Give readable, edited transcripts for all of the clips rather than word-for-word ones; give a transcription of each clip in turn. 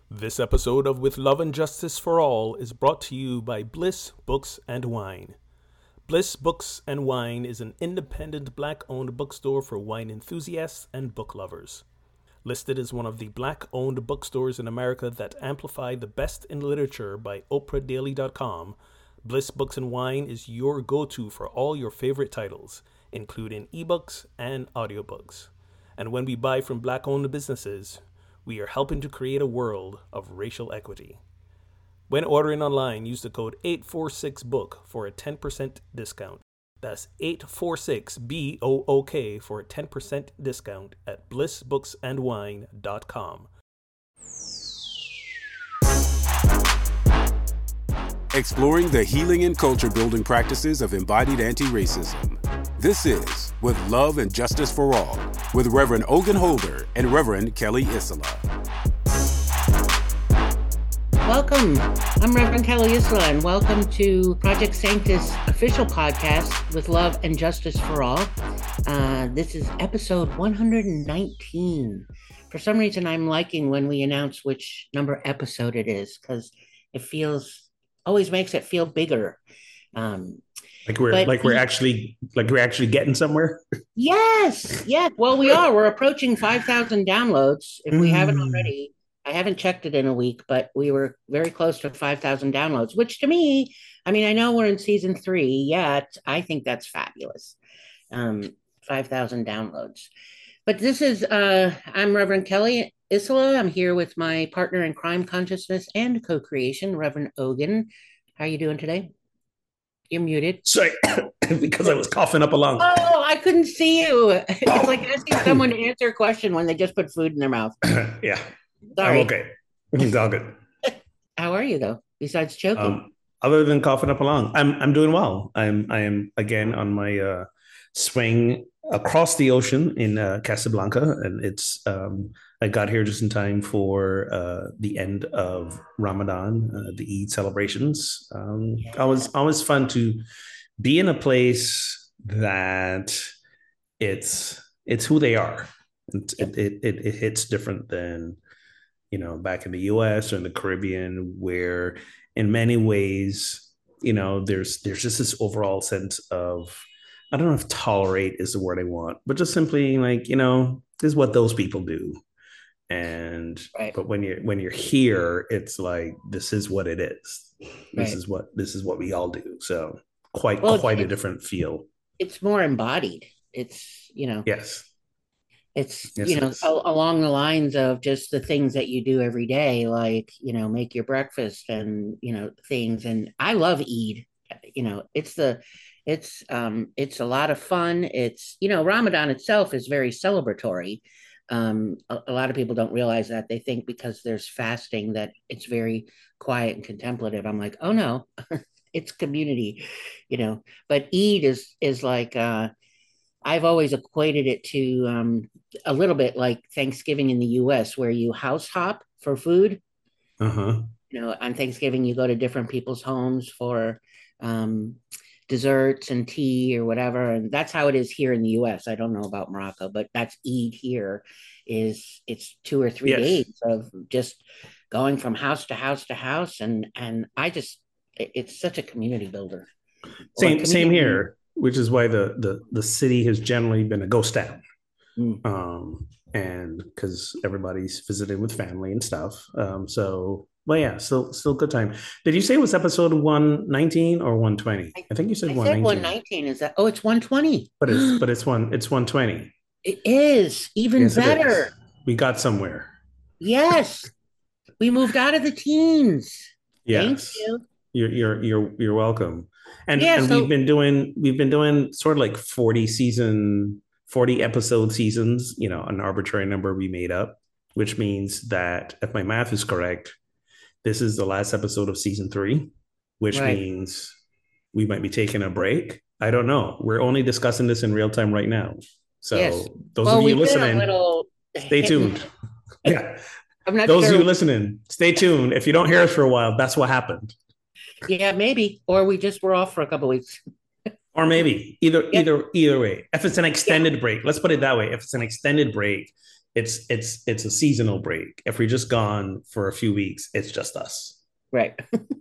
This episode of With Love and Justice for All is brought to you by Bliss Books and Wine. Bliss Books and Wine is an independent black-owned bookstore for wine enthusiasts and book lovers. Listed as one of the black-owned bookstores in America that amplify the best in literature by OprahDaily.com, Bliss Books and Wine is your go-to for all your favorite titles, including ebooks and audiobooks. And when we buy from black-owned businesses, we are helping to create a world of racial equity. When ordering online, use the code 846BOOK for a 10% discount. That's 846BOOK for a 10% discount at blissbooksandwine.com. Exploring the healing and culture building practices of embodied anti-racism. This is With Love and Justice for All with Reverend Ogun Holder and Reverend Kelly Isola. Welcome. I'm Reverend Kelly Isola, and welcome to Project Sanctus official podcast with Love and Justice for All. This is episode 119. For some reason, I'm liking when we announce which number episode it is because it always makes it feel bigger. We're actually getting somewhere. Yes. Well, we are. We're approaching 5,000 downloads. If we haven't already, I haven't checked it in a week, but we were very close to 5,000 downloads, which to me, I know we're in season 3 yet. I think that's fabulous. 5,000 downloads. But this is, I'm Reverend Kelly Isola. I'm here with my partner in crime consciousness and co-creation, Reverend Ogun. How are you doing today? You're muted. Sorry, because I was coughing up a lung. Oh, I couldn't see you. It's like asking someone to answer a question when they just put food in their mouth. Yeah. Sorry. I'm okay. It's all good. How are you though? Besides choking? Other than coughing up a lung, I'm doing well. I am again on my swing across the ocean in Casablanca, and it's I got here just in time for the end of Ramadan, the Eid celebrations. Always fun to be in a place that it's who they are. It hits different than back in the U.S. or in the Caribbean, where in many ways there's just this overall sense of, I don't know if tolerate is the word I want, but just simply like this is what those people do. And right. But when you're here, it's like this is what it is. This is what we all do. So quite a different feel. It's more embodied. It's yes. It's along the lines of just the things that you do every day, like make your breakfast and things. And I love Eid. It's a lot of fun. It's Ramadan itself is very celebratory. A lot of people don't realize that. They think because there's fasting that it's very quiet and contemplative. I'm like, oh no, it's community, But Eid is like I've always equated it to a little bit like Thanksgiving in the U.S., where you house hop for food. Uh-huh. On Thanksgiving you go to different people's homes for desserts and tea or whatever, and that's how it is here in the U.S. I don't know about Morocco, but that's Eid here. It's 2 or 3 days of just going from house to house to house, and it's such a community builder. Same here, which is why the city has generally been a ghost town, and because everybody's visited with family and stuff. Still good time. Did you say it was episode 119 or 120? I think you said 119. 119. Is that? Oh, it's 120. But it's 120. It is even better. Is. We got somewhere. Yes, we moved out of the teens. Yes. Thank you. You're welcome. And we've been doing sort of like 40 episode seasons. An arbitrary number we made up, which means that if my math is correct, this is the last episode of season 3, which means we might be taking a break. I don't know. We're only discussing this in real time right now. So those of you listening, stay tuned. Yeah. I'm not those sure. of you listening, stay tuned. If you don't hear us for a while, that's what happened. Yeah, maybe. Or we just were off for a couple of weeks. Or maybe. Either way. If it's an extended break, let's put it that way. If it's an extended break, it's a seasonal break. If we're just gone for a few weeks, it's just us. Right.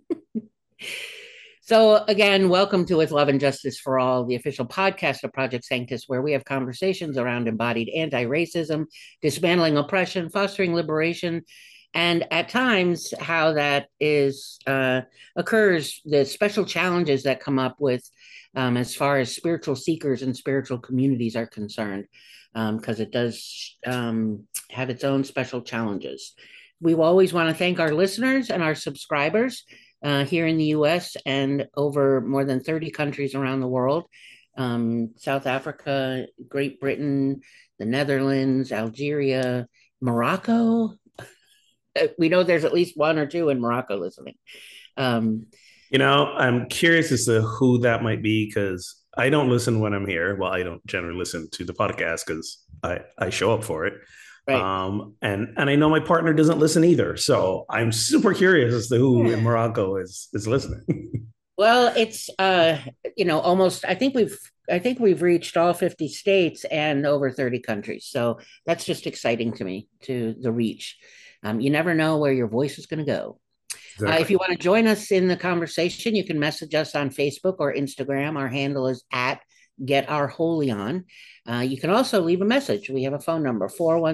So, again, welcome to With Love and Justice for All, the official podcast of Project Sanctus, where we have conversations around embodied anti racism, dismantling oppression, fostering liberation, and at times how that is occurs, the special challenges that come up with as far as spiritual seekers and spiritual communities are concerned, because it does have its own special challenges. We always want to thank our listeners and our subscribers here in the US and over more than 30 countries around the world. South Africa, Great Britain, the Netherlands, Algeria, Morocco. We know there's at least one or two in Morocco listening. I'm curious as to who that might be, because I don't listen when I'm here. Well, I don't generally listen to the podcast because I show up for it. Right. And I know my partner doesn't listen either. So I'm super curious as to who in Morocco is listening. Well, it's almost I think we've reached all 50 states and over 30 countries. So that's just exciting to me, to the reach. You never know where your voice is going to go. Exactly. If you want to join us in the conversation, you can message us on Facebook or Instagram. Our handle is at Get Our Holy On. You can also leave a message. We have a phone number,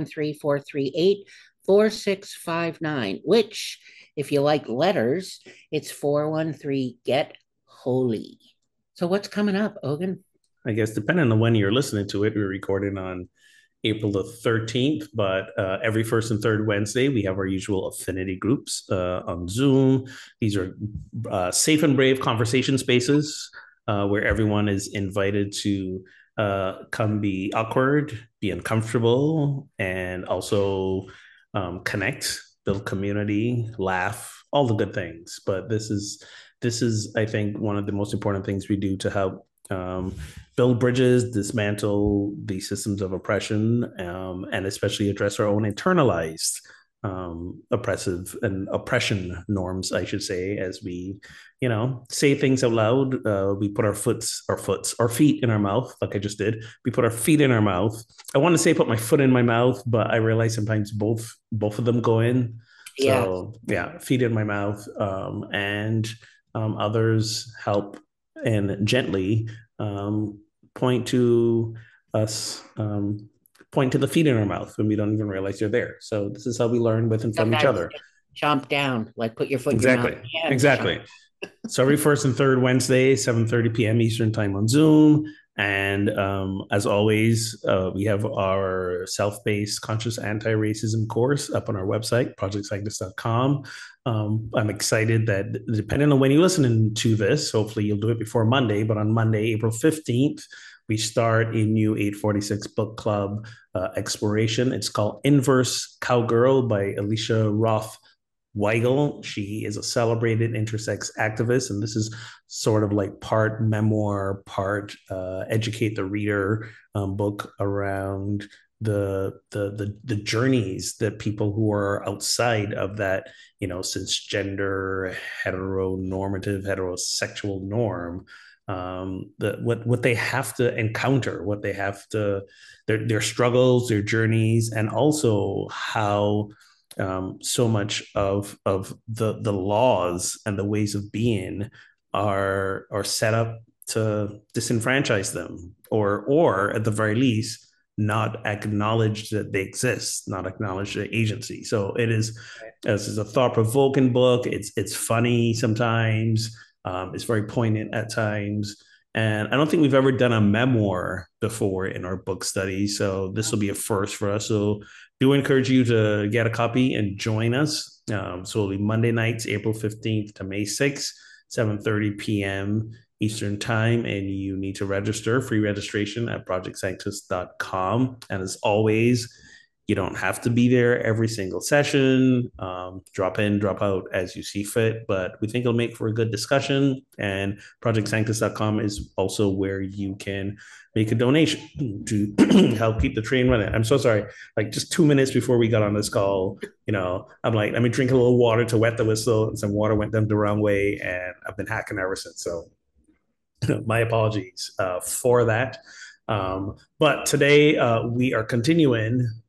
413-438-4659, which, if you like letters, it's 413 Get Holy. So what's coming up, Ogun? I guess depending on when you're listening to it, we're recording on April the 13th, but every first and third Wednesday, we have our usual affinity groups on Zoom. These are safe and brave conversation spaces where everyone is invited to come be awkward, be uncomfortable, and also connect, build community, laugh, all the good things. But this is, I think, one of the most important things we do to help build bridges, dismantle the systems of oppression, and especially address our own internalized oppressive and oppression norms, I should say, as we, say things out loud. We put our feet in our mouth, like I just did. We put our feet in our mouth. I want to say put my foot in my mouth, but I realize sometimes both of them go in. So yeah, feet in my mouth, and others help and gently point to us, point to the feet in our mouth when we don't even realize they're there. So this is how we learn with and from each other. Chomp down, like put your foot exactly. in your mouth. Exactly. So every first and third Wednesday, 7:30 p.m. Eastern time on Zoom. And as always, we have our self-paced conscious anti-racism course up on our website, projectsanctus.com. I'm excited that depending on when you're listening to this, hopefully you'll do it before Monday, but on Monday, April 15th, we start a new 846 book club exploration. It's called Inverse Cowgirl by Alicia Roth Weigel. She is a celebrated intersex activist, and this is sort of like part memoir, part educate the reader book around the journeys that people who are outside of that, cisgender, heteronormative, heterosexual norm, what they have to encounter, what they have to, their struggles, their journeys, and also how so much of the laws and the ways of being are set up to disenfranchise them, or at the very least not acknowledge that they exist, not acknowledge their agency. So it is, this is a thought-provoking book. It's funny sometimes. It's very poignant at times. And I don't think we've ever done a memoir before in our book study. So this will be a first for us. So do encourage you to get a copy and join us. So it'll be Monday nights, April 15th to May 6th, 7:30 p.m. Eastern time. And you need to register, free registration at projectsanctus.com. And as always, you don't have to be there every single session. Drop in, drop out as you see fit, but we think it'll make for a good discussion. And projectsanctus.com is also where you can make a donation to help keep the train running. I'm so sorry. Like just 2 minutes before we got on this call, I'm like, let me drink a little water to wet the whistle, and some water went down the wrong way, and I've been hacking ever since. So my apologies for that. But today we are continuing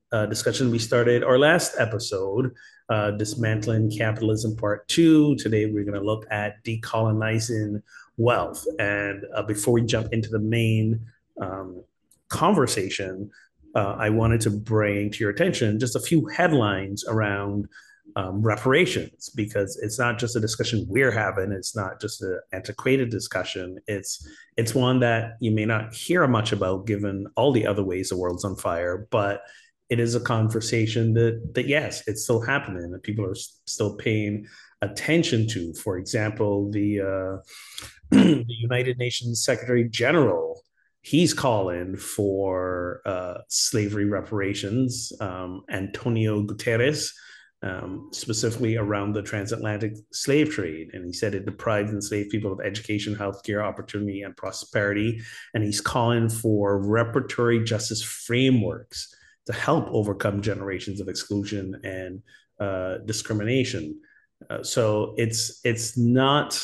discussion we started our last episode, Dismantling Capitalism Part 2. Today, we're going to look at decolonizing wealth. And before we jump into the main conversation, I wanted to bring to your attention just a few headlines around reparations, because it's not just a discussion we're having. It's not just an antiquated discussion. It's one that you may not hear much about, given all the other ways the world's on fire. But it is a conversation that yes, it's still happening, and people are still paying attention to. For example, the the United Nations Secretary General, he's calling for slavery reparations. Antonio Guterres, specifically around the transatlantic slave trade. And he said it deprived enslaved people of education, healthcare, opportunity, and prosperity. And he's calling for reparatory justice frameworks to help overcome generations of exclusion and discrimination. So it's not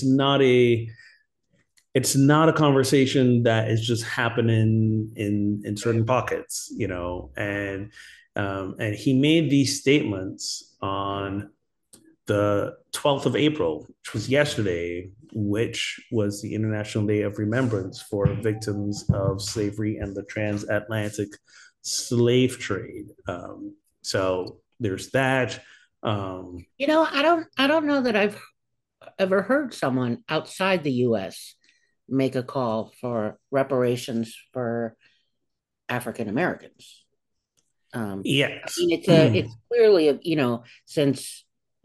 a conversation that is just happening in certain pockets, and he made these statements on the 12th of April, which was yesterday, which was the International Day of Remembrance for victims of slavery and the transatlantic slave trade. So there's that. I don't know that I've ever heard someone outside the U.S. make a call for reparations for African Americans. Yes, I mean, it's clearly since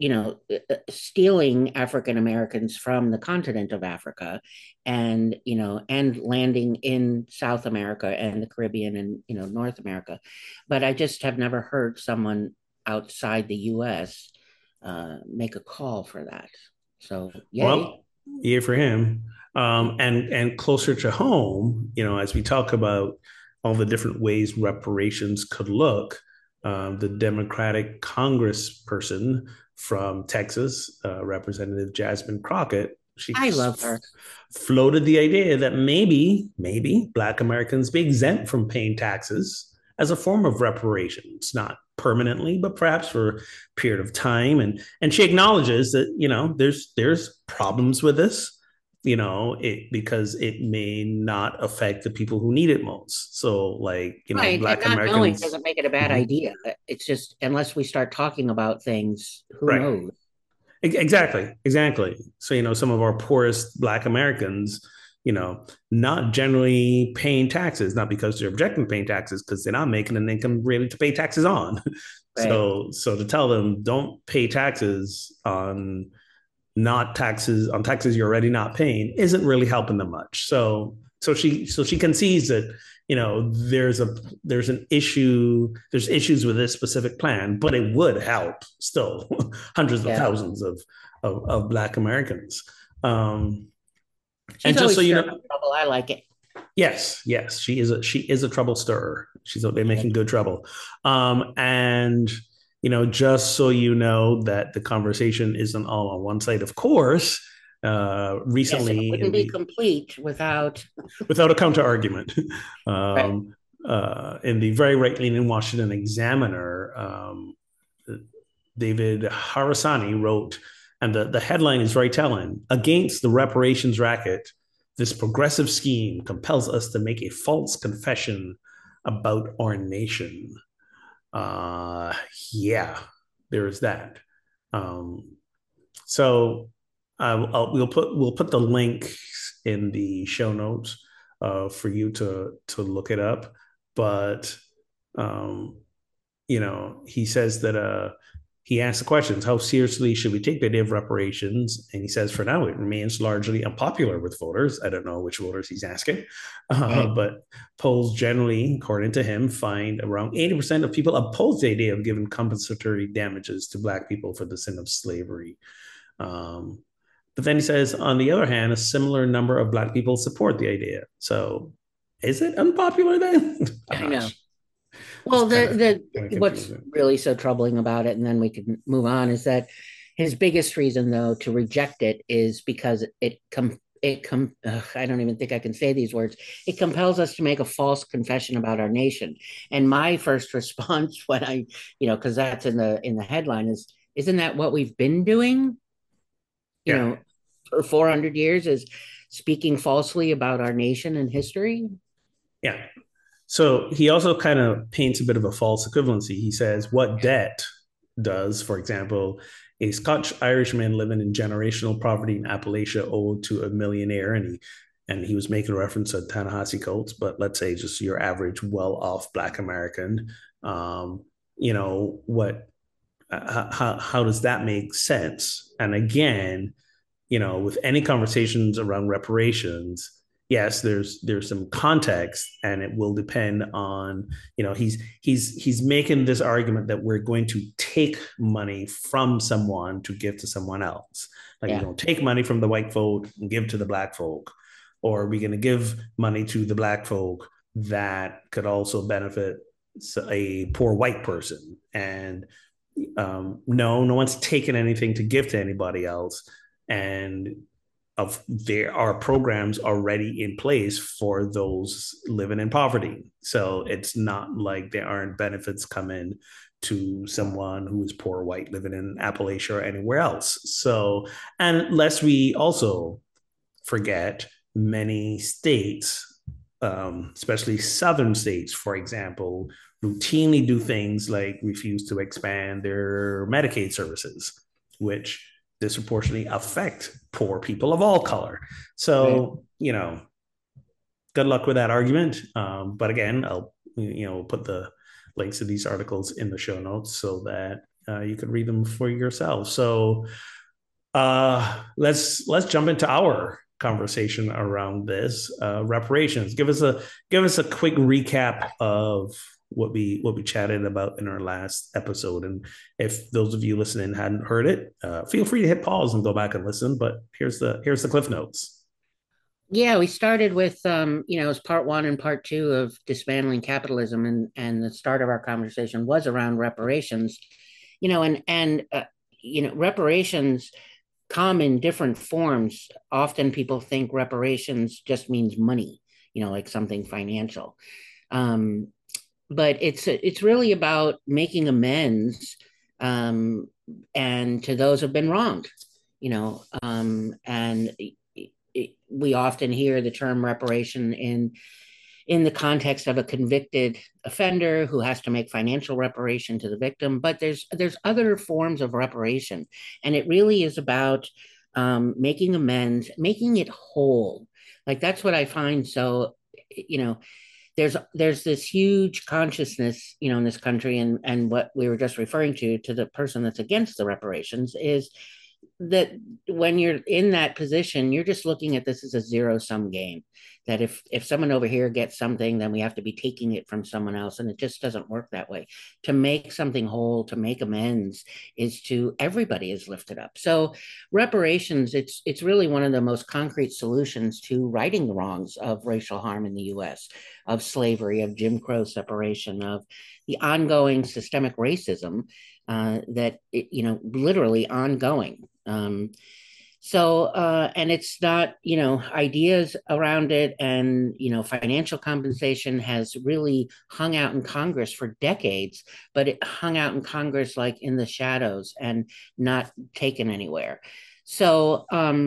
stealing African Americans from the continent of Africa, and landing in South America and the Caribbean and North America, but I just have never heard someone outside the U.S. Make a call for that. So yay. Well, yay for him. And closer to home, as we talk about all the different ways reparations could look, the Democratic Congressperson from Texas, Representative Jasmine Crockett, I love her, floated the idea that maybe Black Americans be exempt from paying taxes as a form of reparations, not permanently, but perhaps for a period of time. And she acknowledges that there's problems with this, because it may not affect the people who need it most. So, right. Black and not Americans knowing doesn't make it a bad idea. It's just, unless we start talking about things, who knows? Exactly. So, some of our poorest Black Americans, not generally paying taxes, not because they're objecting to paying taxes, because they're not making an income really to pay taxes on. Right. So to tell them don't pay taxes on taxes you're already not paying isn't really helping them much. So she concedes that there's issues with this specific plan, but it would help still hundreds of thousands of Black Americans. She's and just so you know, trouble. I like it. Yes, she is a trouble stirrer. She's out there making good trouble. And just so you know that the conversation isn't all on one side, of course. Recently, it wouldn't be complete without a counter argument. Right. In the very right-leaning Washington Examiner, David Harasani wrote, and the headline is very telling: "Against the reparations racket, this progressive scheme compels us to make a false confession about our nation." There is that. So we'll put the link in the show notes for you to look it up. But he says that he asks the questions: how seriously should we take the idea of reparations? And he says, for now, it remains largely unpopular with voters. I don't know which voters he's asking, but polls generally, according to him, find around 80% of people oppose the idea of giving compensatory damages to Black people for the sin of slavery. But then he says, on the other hand, a similar number of Black people support the idea. So is it unpopular then? I know. Well, what's really so troubling about it, and then we can move on, is that his biggest reason, though, to reject it is because it I don't even think I can say these words. It compels us to make a false confession about our nation. And my first response when because that's in the headline is, isn't that what we've been doing? Yeah. For 400 years, is speaking falsely about our nation and history. Yeah. So he also kind of paints a bit of a false equivalency. He says what debt does, for example, a Scotch Irishman living in generational poverty in Appalachia owed to a millionaire, and he was making reference to Ta-Nehisi Coates, but let's say just your average well-off Black American. What? How does that make sense? And again, with any conversations around reparations, yes, there's some context, and it will depend on, he's making this argument that we're going to take money from someone to give to someone else. Like, Yeah. we're going to take money from the white folk and give to the Black folk, or we're going to give money to the Black folk that could also benefit a poor white person. And no one's taken anything to give to anybody else. And there are programs already in place for those living in poverty. So it's not like there aren't benefits coming to someone who is poor white living in Appalachia or anywhere else. So, and lest we also forget, many states, especially southern states, for example, routinely do things like refuse to expand their Medicaid services, which disproportionately affect poor people of all color. So, good luck with that argument. But again, I'll put the links to these articles in the show notes so that you can read them for yourself. So let's jump into our conversation around this, reparations. Give us a quick recap of what we chatted about in our last episode. And if those of you listening hadn't heard it, feel free to hit pause and go back and listen. But here's the cliff notes. Yeah, we started with as part one and part two of dismantling capitalism, and the start of our conversation was around reparations. Reparations come in different forms. Often people think reparations just means money, like something financial. But it's really about making amends, and to those who've been wronged, and we often hear the term reparation in the context of a convicted offender who has to make financial reparation to the victim. But there's other forms of reparation, and it really is about making amends, making it whole. Like, that's what I find. So, there's this huge consciousness, in this country, and what we were just referring to the person that's against the reparations is that when you're in that position, you're just looking at this as a zero-sum game. That if someone over here gets something, then we have to be taking it from someone else, and it just doesn't work that way. To make something whole, to make amends, is to everybody is lifted up. So reparations, it's really one of the most concrete solutions to righting the wrongs of racial harm in the U.S., of slavery, of Jim Crow separation, of the ongoing systemic racism that literally ongoing. And it's not, ideas around it, and, financial compensation has really hung out in Congress for decades, but it hung out in Congress like in the shadows and not taken anywhere. So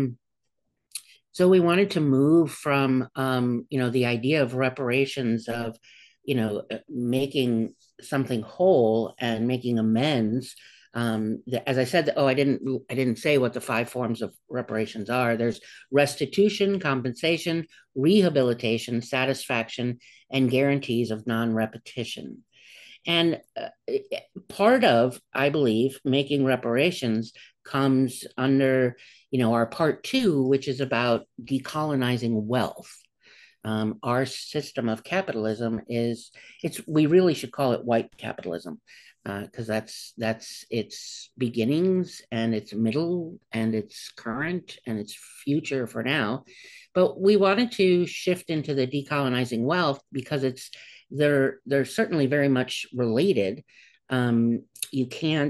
we wanted to move from, the idea of reparations, of, making something whole and making amends. As I said, I didn't say what the 5 forms of reparations are. There's restitution, compensation, rehabilitation, satisfaction, and guarantees of non-repetition. And part of, I believe, making reparations comes under, our part 2, which is about decolonizing wealth. Our system of capitalism we really should call it white capitalism, because that's its beginnings and its middle and its current and its future for now. But we wanted to shift into the decolonizing wealth because they're certainly very much related. You can't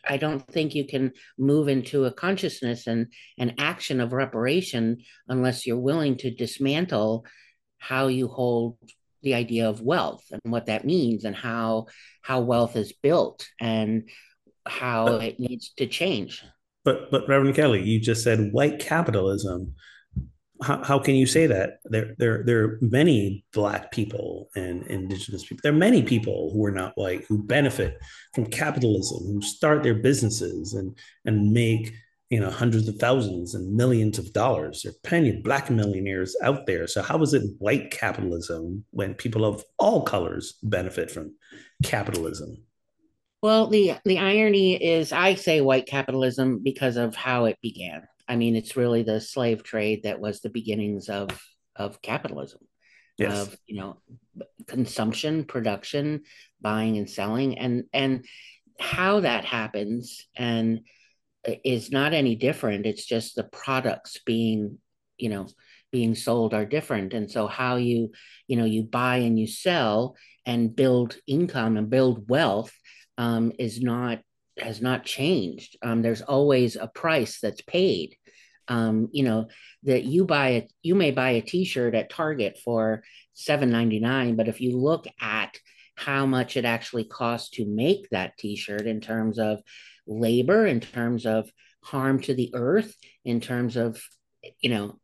I don't think you can move into a consciousness and an action of reparation unless you're willing to dismantle how you hold the idea of wealth and what that means and how wealth is built and how But it needs to change. but Reverend Kelly, you just said white capitalism. How can you say that? There are many Black people and indigenous people. There are many people who are not white who benefit from capitalism, who start their businesses and make hundreds of thousands and millions of dollars. There are plenty of Black millionaires out there. So how is it white capitalism when people of all colors benefit from capitalism? Well, the irony is I say white capitalism because of how it began. I mean, it's really the slave trade that was the beginnings of capitalism, Yes. of consumption, production, buying and selling, and how that happens and is not any different. It's just the products you know, being sold are different. And so how you buy and you sell and build income and build wealth is not has not changed. There's always a price that's paid. That you may buy a T-shirt at Target for 7.99, but if you look at how much it actually costs to make that T-shirt in terms of labor, in terms of harm to the earth, in terms of you know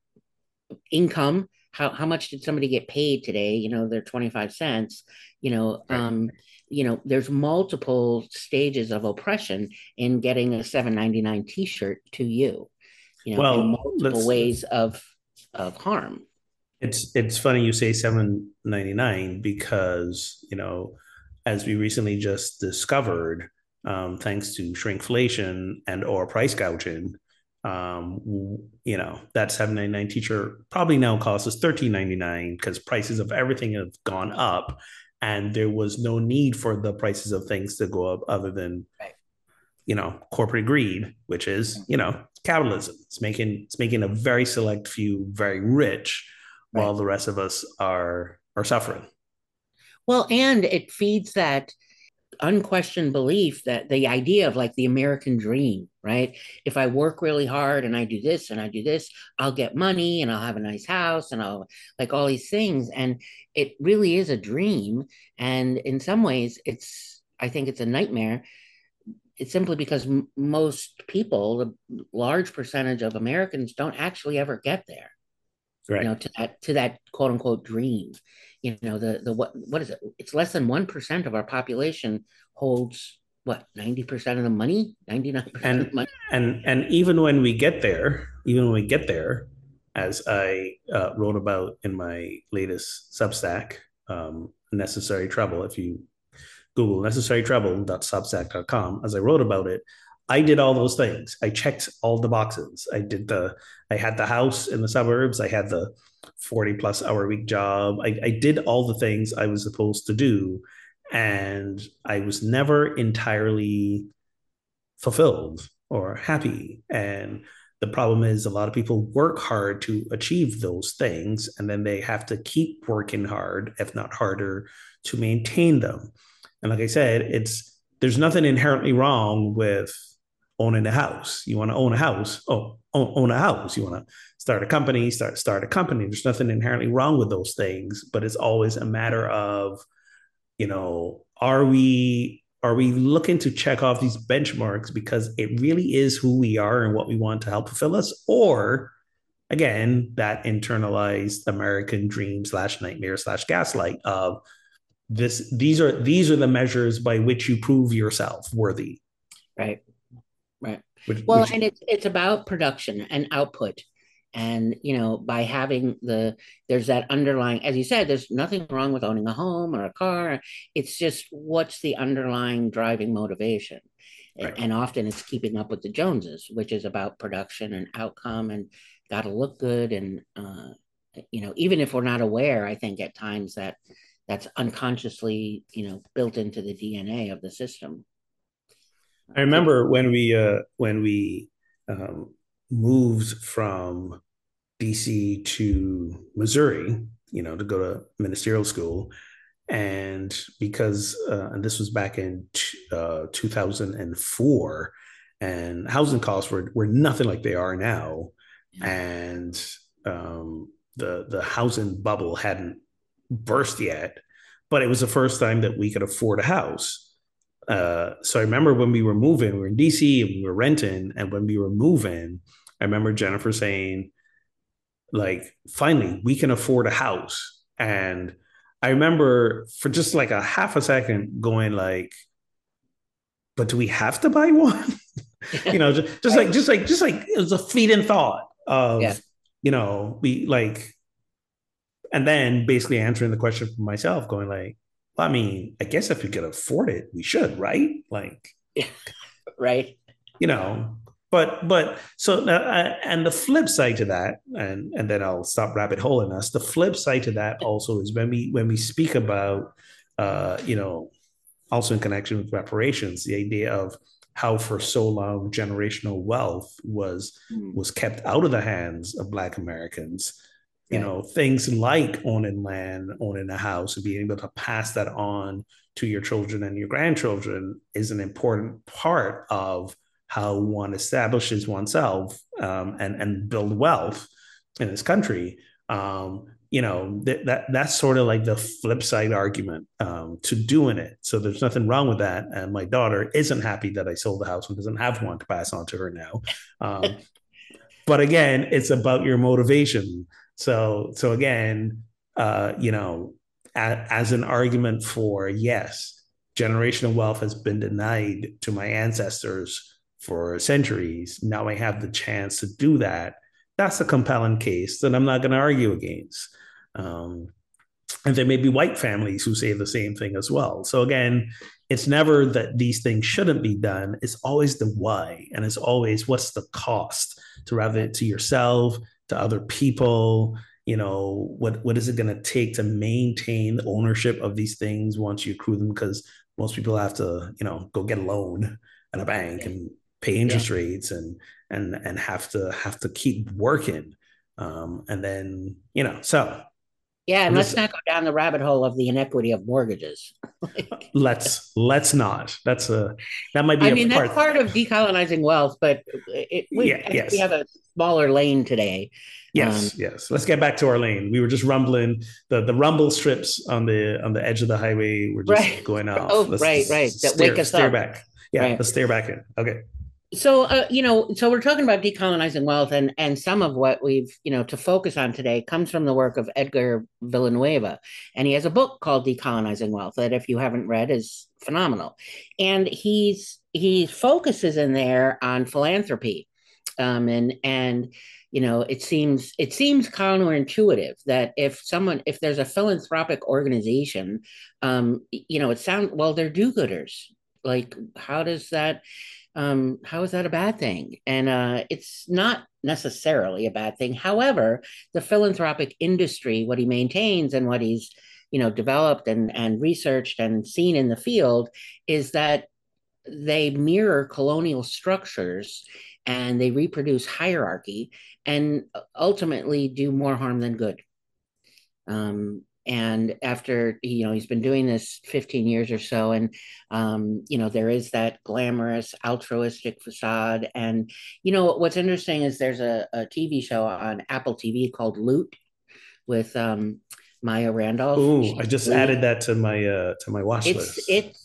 income, how much did somebody get paid today? They're 25 cents. you know Right. um there's multiple stages of oppression in getting a 7.99 t-shirt to you, and Well, multiple let's ways of harm. it's funny you say 7.99 because as we recently just discovered, thanks to shrinkflation and or price gouging, that 7.99 teacher probably now costs us 13.99 because prices of everything have gone up, and there was no need for the prices of things to go up other than Right. corporate greed, which is capitalism. It's making a very select few very rich, while Right. the rest of us are suffering. Well, and it feeds that unquestioned belief that the idea of like the American dream, right? If I work really hard and I do this and I do this, I'll get money and I'll have a nice house and I'll like all these things. And it really is a dream. And in some ways, I think it's a nightmare. It's simply because most people, the large percentage of Americans, don't actually ever get there, Right. to that quote unquote dream. The what is it? It's less than 1% of our population holds what, 90% of the money, 99% of the and money. and even when we get there, as I wrote about in my latest Substack, Necessary Trouble. If you Google necessarytrouble.substack.com, as I wrote about it, I did all those things. I checked all the boxes. I had the house in the suburbs. I had the 40 plus hour week job. I did all the things I was supposed to do. And I was never entirely fulfilled or happy. And the problem is a lot of people work hard to achieve those things, and then they have to keep working hard, if not harder, to maintain them. And like I said, there's nothing inherently wrong with owning a house. You want to own a house? Oh, own a house. You want to start a company? Start a company. There's nothing inherently wrong with those things, but it's always a matter of, are we looking to check off these benchmarks because it really is who we are and what we want to help fulfill us, or again, that internalized American dream slash nightmare slash gaslight of these are the measures by which you prove yourself worthy. Right. Right. Well, Which and it's about production and output. And by having there's that underlying, as you said, there's nothing wrong with owning a home or a car. It's just what's the underlying driving motivation. right. And often it's keeping up with the Joneses, which is about production and outcome and got to look good. And even if we're not aware, I think at times that's unconsciously built into the DNA of the system. I remember when we moved from DC to Missouri, to go to ministerial school. And because, and this was back in 2004, and housing costs were nothing like they are now. And the housing bubble hadn't burst yet, but it was the first time that we could afford a house. So I remember when we were moving, we were in DC and we were renting. And when we were moving, I remember Jennifer saying, like, finally, we can afford a house. And I remember for just like a half a second going like, but do we have to buy one? just like it was a fleeting thought of, we like, and then basically answering the question for myself, going like, well, I mean, I guess if we could afford it, we should, right? Like, right. But so and the flip side to that, and then I'll stop rabbit holing us. The flip side to that also is when we speak about, also in connection with reparations, the idea of how for so long generational wealth was kept out of the hands of Black Americans. Things like owning land, owning a house, and being able to pass that on to your children and your grandchildren is an important part of how one establishes oneself, and build wealth in this country. That's sort of like the flip side argument to doing it. So there's nothing wrong with that. And my daughter isn't happy that I sold the house and doesn't have one to pass on to her now. But again, it's about your motivation. So again, as an argument for, yes, generational wealth has been denied to my ancestors for centuries. Now I have the chance to do that. That's a compelling case that I'm not going to argue against. And there may be white families who say the same thing as well. So again, it's never that these things shouldn't be done. It's always the why. And it's always what's the cost to rather it to yourself, to other people. What is it going to take to maintain ownership of these things once you accrue them? Because most people have to, go get a loan at a bank and pay interest rates and have to keep working. And then, so. Yeah, and let's not go down the rabbit hole of the inequity of mortgages. let's not. That might be. I mean, that's part of decolonizing wealth, but we have a smaller lane today. Yes. Let's get back to our lane. We were just rumbling. The rumble strips on the edge of the highway were just going off. Oh, right. That wake us steer up. Back. Yeah, let's steer back in. Okay. So, so we're talking about decolonizing wealth, and some of what we've, to focus on today comes from the work of Edgar Villanueva. And he has a book called Decolonizing Wealth that, if you haven't read, is phenomenal. And he focuses in there on philanthropy. It seems counterintuitive that if there's a philanthropic organization, they're do-gooders. Like, how is that a bad thing? And it's not necessarily a bad thing. However, the philanthropic industry, what he maintains and what he's, developed and researched and seen in the field, is that they mirror colonial structures and they reproduce hierarchy and ultimately do more harm than good. And after, he's been doing this 15 years or so, and, there is that glamorous altruistic facade. And, what's interesting is there's a TV show on Apple TV called Loot with Maya Randolph. Ooh, I just added that to my watch list.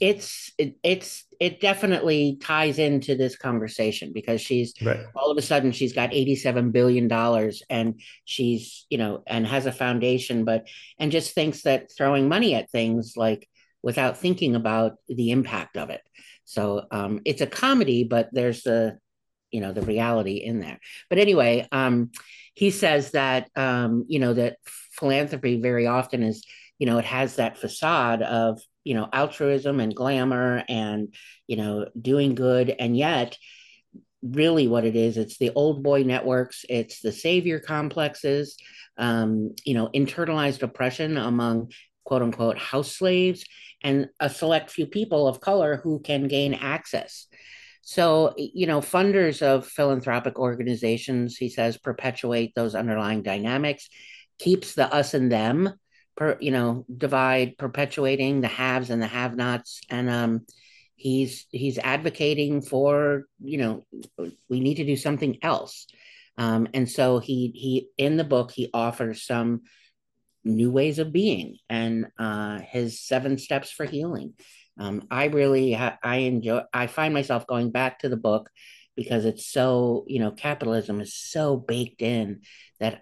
It definitely ties into this conversation because all of a sudden she's got $87 billion and she's, and has a foundation, and just thinks that throwing money at things like without thinking about the impact of it. So it's a comedy, but there's the reality in there. But anyway, he says that, that philanthropy very often is, it has that facade of, altruism and glamour and, doing good. And yet really what it is, it's the old boy networks, it's the savior complexes, internalized oppression among quote unquote house slaves and a select few people of color who can gain access. So, funders of philanthropic organizations, he says, perpetuate those underlying dynamics, keeps the us and them divide, perpetuating the haves and the have-nots, and he's advocating for, we need to do something else. And so he in the book he offers some new ways of being, and his 7 steps for healing. I enjoy. I find myself going back to the book because it's so, capitalism is so baked in that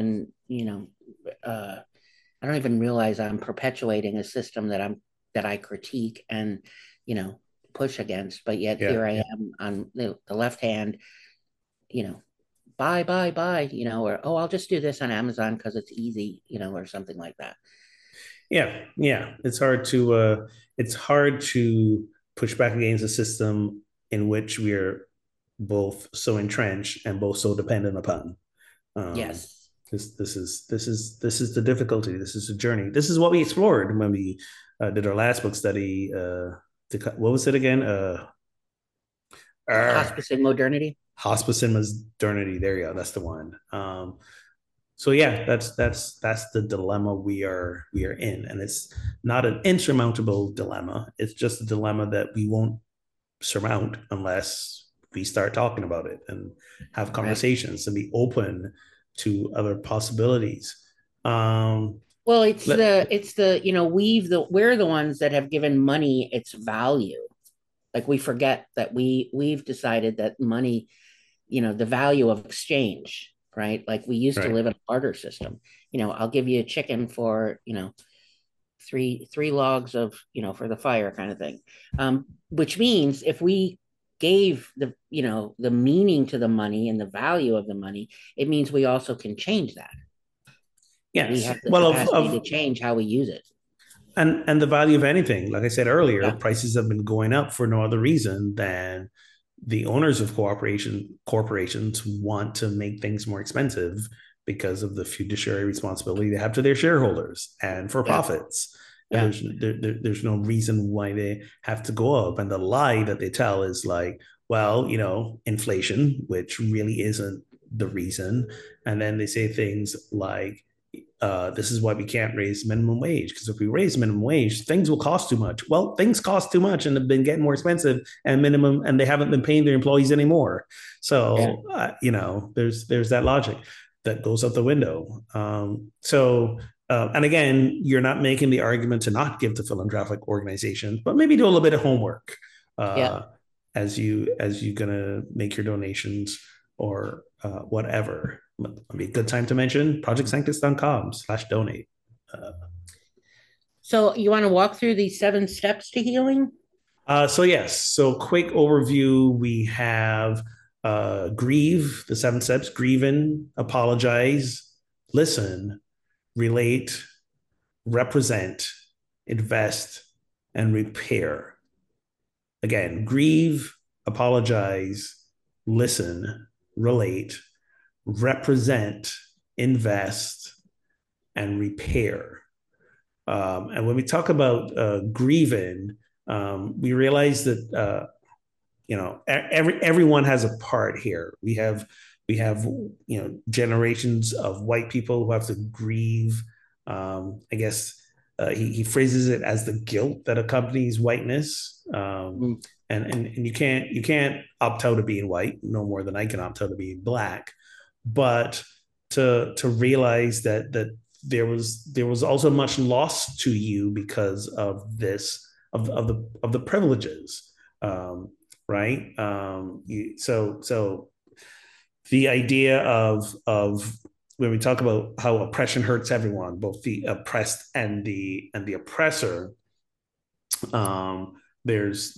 I don't even realize I'm perpetuating a system that I critique and, you know, push against. But yet Yeah. here I am on the left hand, you know, buy, or oh, I'll just do this on Amazon because it's easy, or something like that. Yeah. It's hard to push back against a system in which we're both so entrenched and both so dependent upon. Um, Yes. this is the difficulty. This is the journey. This is what we explored when we did our last book study. What was it again? Hospice and modernity. Hospice and modernity. There you go. That's the one. So yeah, that's the dilemma we are in, and it's not an insurmountable dilemma. It's just a dilemma that we won't surmount unless we start talking about it and have conversations and be open to other possibilities. Well, we're the ones that have given money its value. Like we forget that we've decided that money, the value of exchange, right? Like we used to live in a barter system. I'll give you a chicken for, three logs of, for the fire kind of thing. Which means if we gave the meaning to the money and the value of the money, it means we also can change that. Yes. We have the capacity to change how we use it. And the value of anything, like I said earlier, prices have been going up for no other reason than the owners of corporations want to make things more expensive because of the fiduciary responsibility they have to their shareholders and for profits. Yeah. There's no reason why they have to go up. And the lie that they tell is like, well, inflation, which really isn't the reason. And then they say things like, this is why we can't raise minimum wage, because if we raise minimum wage, things will cost too much. Well, things cost too much and have been getting more expensive, and they haven't been paying their employees anymore. So, there's that logic that goes out the window. And again, you're not making the argument to not give to philanthropic organizations, but maybe do a little bit of homework as you're gonna make your donations or whatever. It'd be a good time to mention projectsanctus.com/donate. So you want to walk through these 7 steps to healing? Yes. So quick overview. We have grieve, the 7 steps: grieving, apologize, listen, relate, represent, invest, and repair. Again, grieve, apologize, listen, relate, represent, invest, and repair. And when we talk about grieving, we realize that everyone has a part here. We have generations of white people who have to grieve. I guess he phrases it as the guilt that accompanies whiteness. And you can't opt out of being white no more than I can opt out of being black. But to realize that there was also much loss to you because of this of the privileges, right? So the idea of when we talk about how oppression hurts everyone, both the oppressed and the oppressor, there's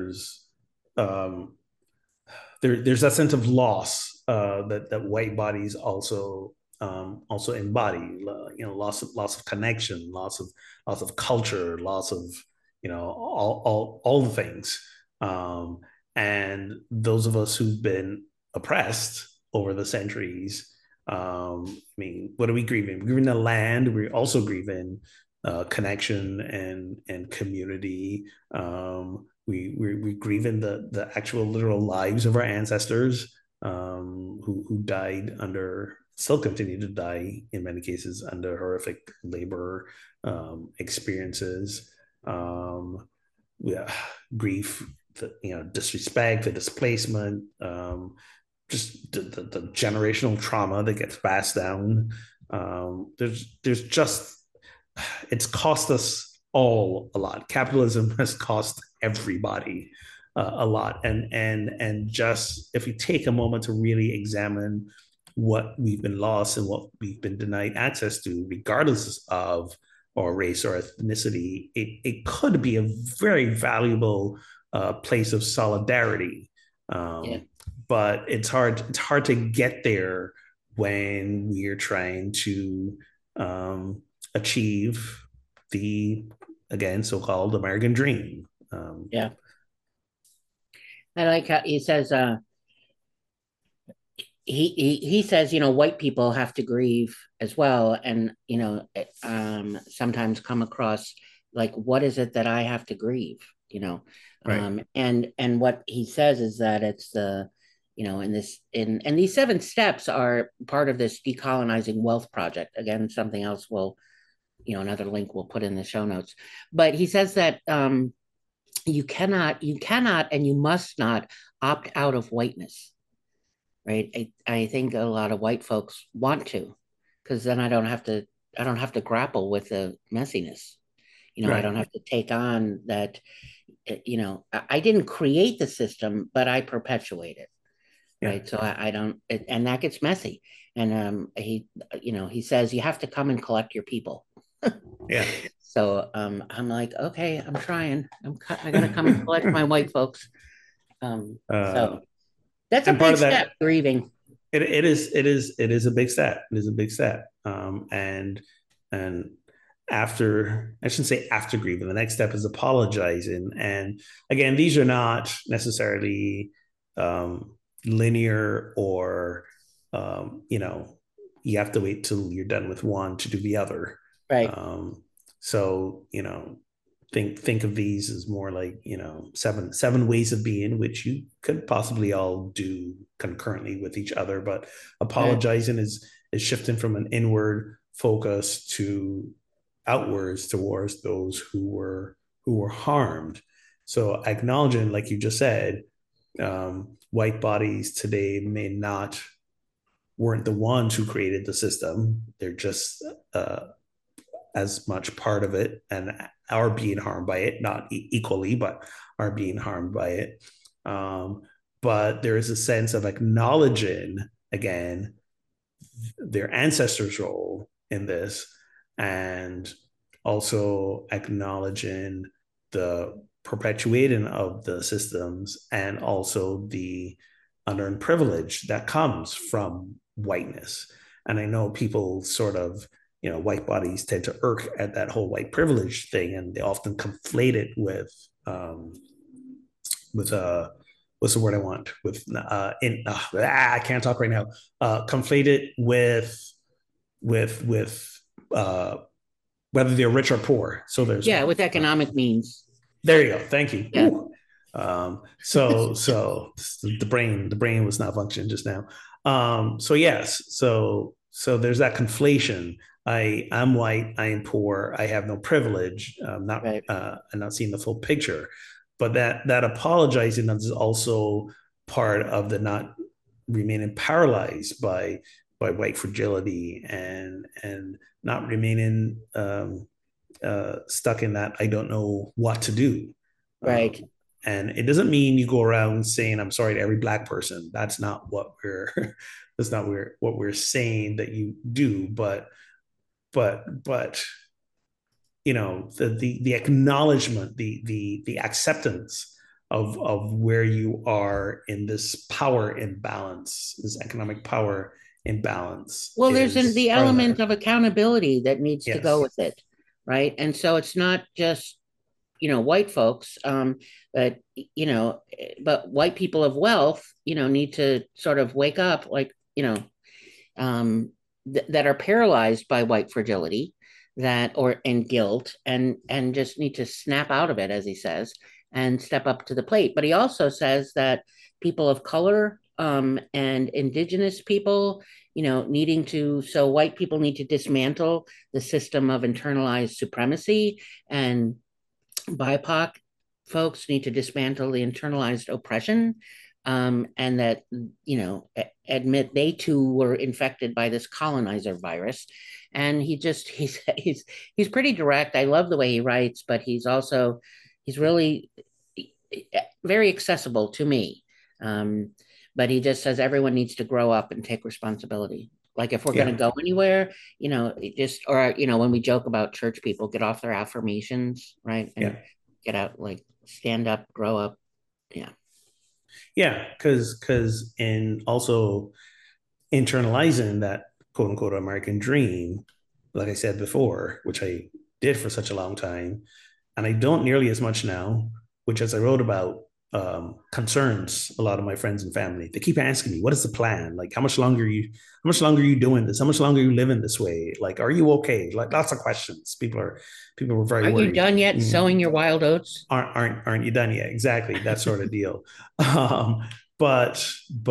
that sense of loss that white bodies also embody. Loss of connection, loss of culture, loss of all the things. And those of us who've been oppressed over the centuries, what are we grieving? We're grieving the land. We're also grieving connection and community. We grieving the actual literal lives of our ancestors who died under still continue to die in many cases under horrific labor experiences. Yeah, grief, disrespect, the displacement, just the generational trauma that gets passed down. There's just, it's cost us all a lot. Capitalism has cost everybody a lot, and just if you take a moment to really examine what we've been lost and what we've been denied access to, regardless of our race or ethnicity, it could be a very valuable place of solidarity. Yeah. But it's hard to get there when we're trying to achieve the, again, so-called American dream. Yeah. I like how he says, he says, white people have to grieve as well, and sometimes come across like, what is it that I have to grieve? Right. And what he says is that it's the, and these 7 steps are part of this decolonizing wealth project. Again, something else another link we'll put in the show notes. But he says that you cannot, and you must not opt out of whiteness. Right. I think a lot of white folks want to, because then I don't have to grapple with the messiness. I Right. don't have to take on that. I didn't create the system, but I perpetuate it. Yeah. Right. So I don't, and that gets messy. And he says you have to come and collect your people. Yeah. So I'm like, okay, I'm trying. I gotta come and collect my white folks. So that's a and part big of that, step, grieving. it is a big step. It is a big step. And after, I shouldn't say after grieving, the next step is apologizing. And again, these are not necessarily linear, or you have to wait till you're done with one to do the other. Right. So think of these as more like, seven ways of being, which you could possibly all do concurrently with each other. But apologizing is shifting from an inward focus to outwards towards those who were harmed. So acknowledging, like you just said, white bodies today weren't the ones who created the system. They're just as much part of it and are being harmed by it, not equally, but are being harmed by it. But there is a sense of acknowledging, again, their ancestors' role in this, and also acknowledging the perpetuating of the systems, and also the unearned privilege that comes from whiteness. And I know people sort of, white bodies tend to irk at that whole white privilege thing, and they often conflate it with what's the word I want, with I can't talk right now. Conflate it with whether they're rich or poor. So there's, with economic means. There you go. Thank you. Yeah. So the brain was not functioning just now. So yes, so there's that conflation. I'm white, I am poor, I have no privilege. I'm not seeing the full picture. But that apologizing is also part of the not remaining paralyzed by white fragility, and not remaining stuck in that I don't know what to do. Right. And it doesn't mean you go around saying I'm sorry to every Black person. That's not what we're what we're saying that you do. But the acknowledgement, the acceptance of where you are in this power imbalance, this economic power imbalance. Well, there's the element of accountability that needs to go with it, right? And so it's not just white folks, but white people of wealth, need to sort of wake up, like that are paralyzed by white fragility, and guilt, and just need to snap out of it, as he says, and step up to the plate. But he also says that people of color and indigenous people, so white people need to dismantle the system of internalized supremacy, and BIPOC folks need to dismantle the internalized oppression, and that, admit they too were infected by this colonizer virus. And he's pretty direct. I love the way he writes, but he's really very accessible to me. But he just says everyone needs to grow up and take responsibility. Like if we're going to go anywhere, when we joke about church people, get off their affirmations, right? And get out, like stand up, grow up. Yeah. Yeah. And also internalizing that quote unquote American dream, like I said before, which I did for such a long time. And I don't nearly as much now, which, as I wrote about, concerns a lot of my friends and family. They keep asking me, what is the plan? Like, how much longer are you doing this? How much longer are you living this way? Like, are you okay? Like, lots of questions. People were very worried. Are you done yet sowing your wild oats? Aren't you done yet? Exactly. That sort of deal. But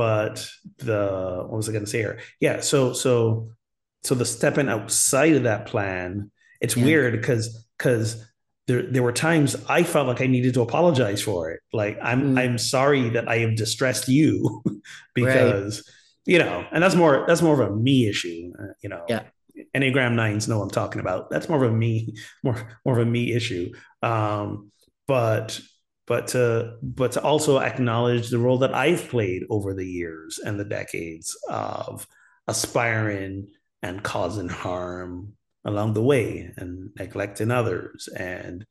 what was I going to say here? Yeah. So the stepping outside of that plan, it's weird because there were times I felt like I needed to apologize for it. Like I'm sorry that I have distressed you because, and that's more of a me issue, Enneagram 9s know what I'm talking about. That's more of a me issue. But to also acknowledge the role that I've played over the years and the decades of aspiring and causing harm along the way and neglecting others and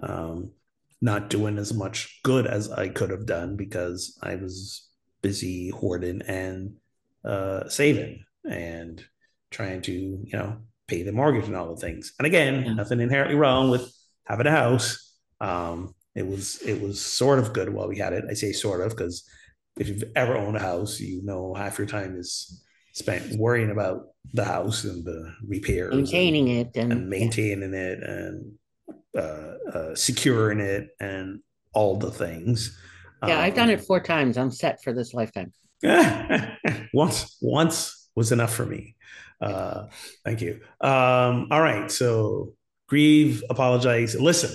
not doing as much good as I could have done because I was busy hoarding and saving and trying to, pay the mortgage and all the things. And again, nothing inherently wrong with having a house. It was sort of good while we had it. I say sort of because if you've ever owned a house, half your time is spent worrying about the house and the repairs, maintaining it and securing it and all the things. I've done it 4 times. I'm set for this lifetime. once was enough for me. Thank you. All right. So grieve, apologize, listen.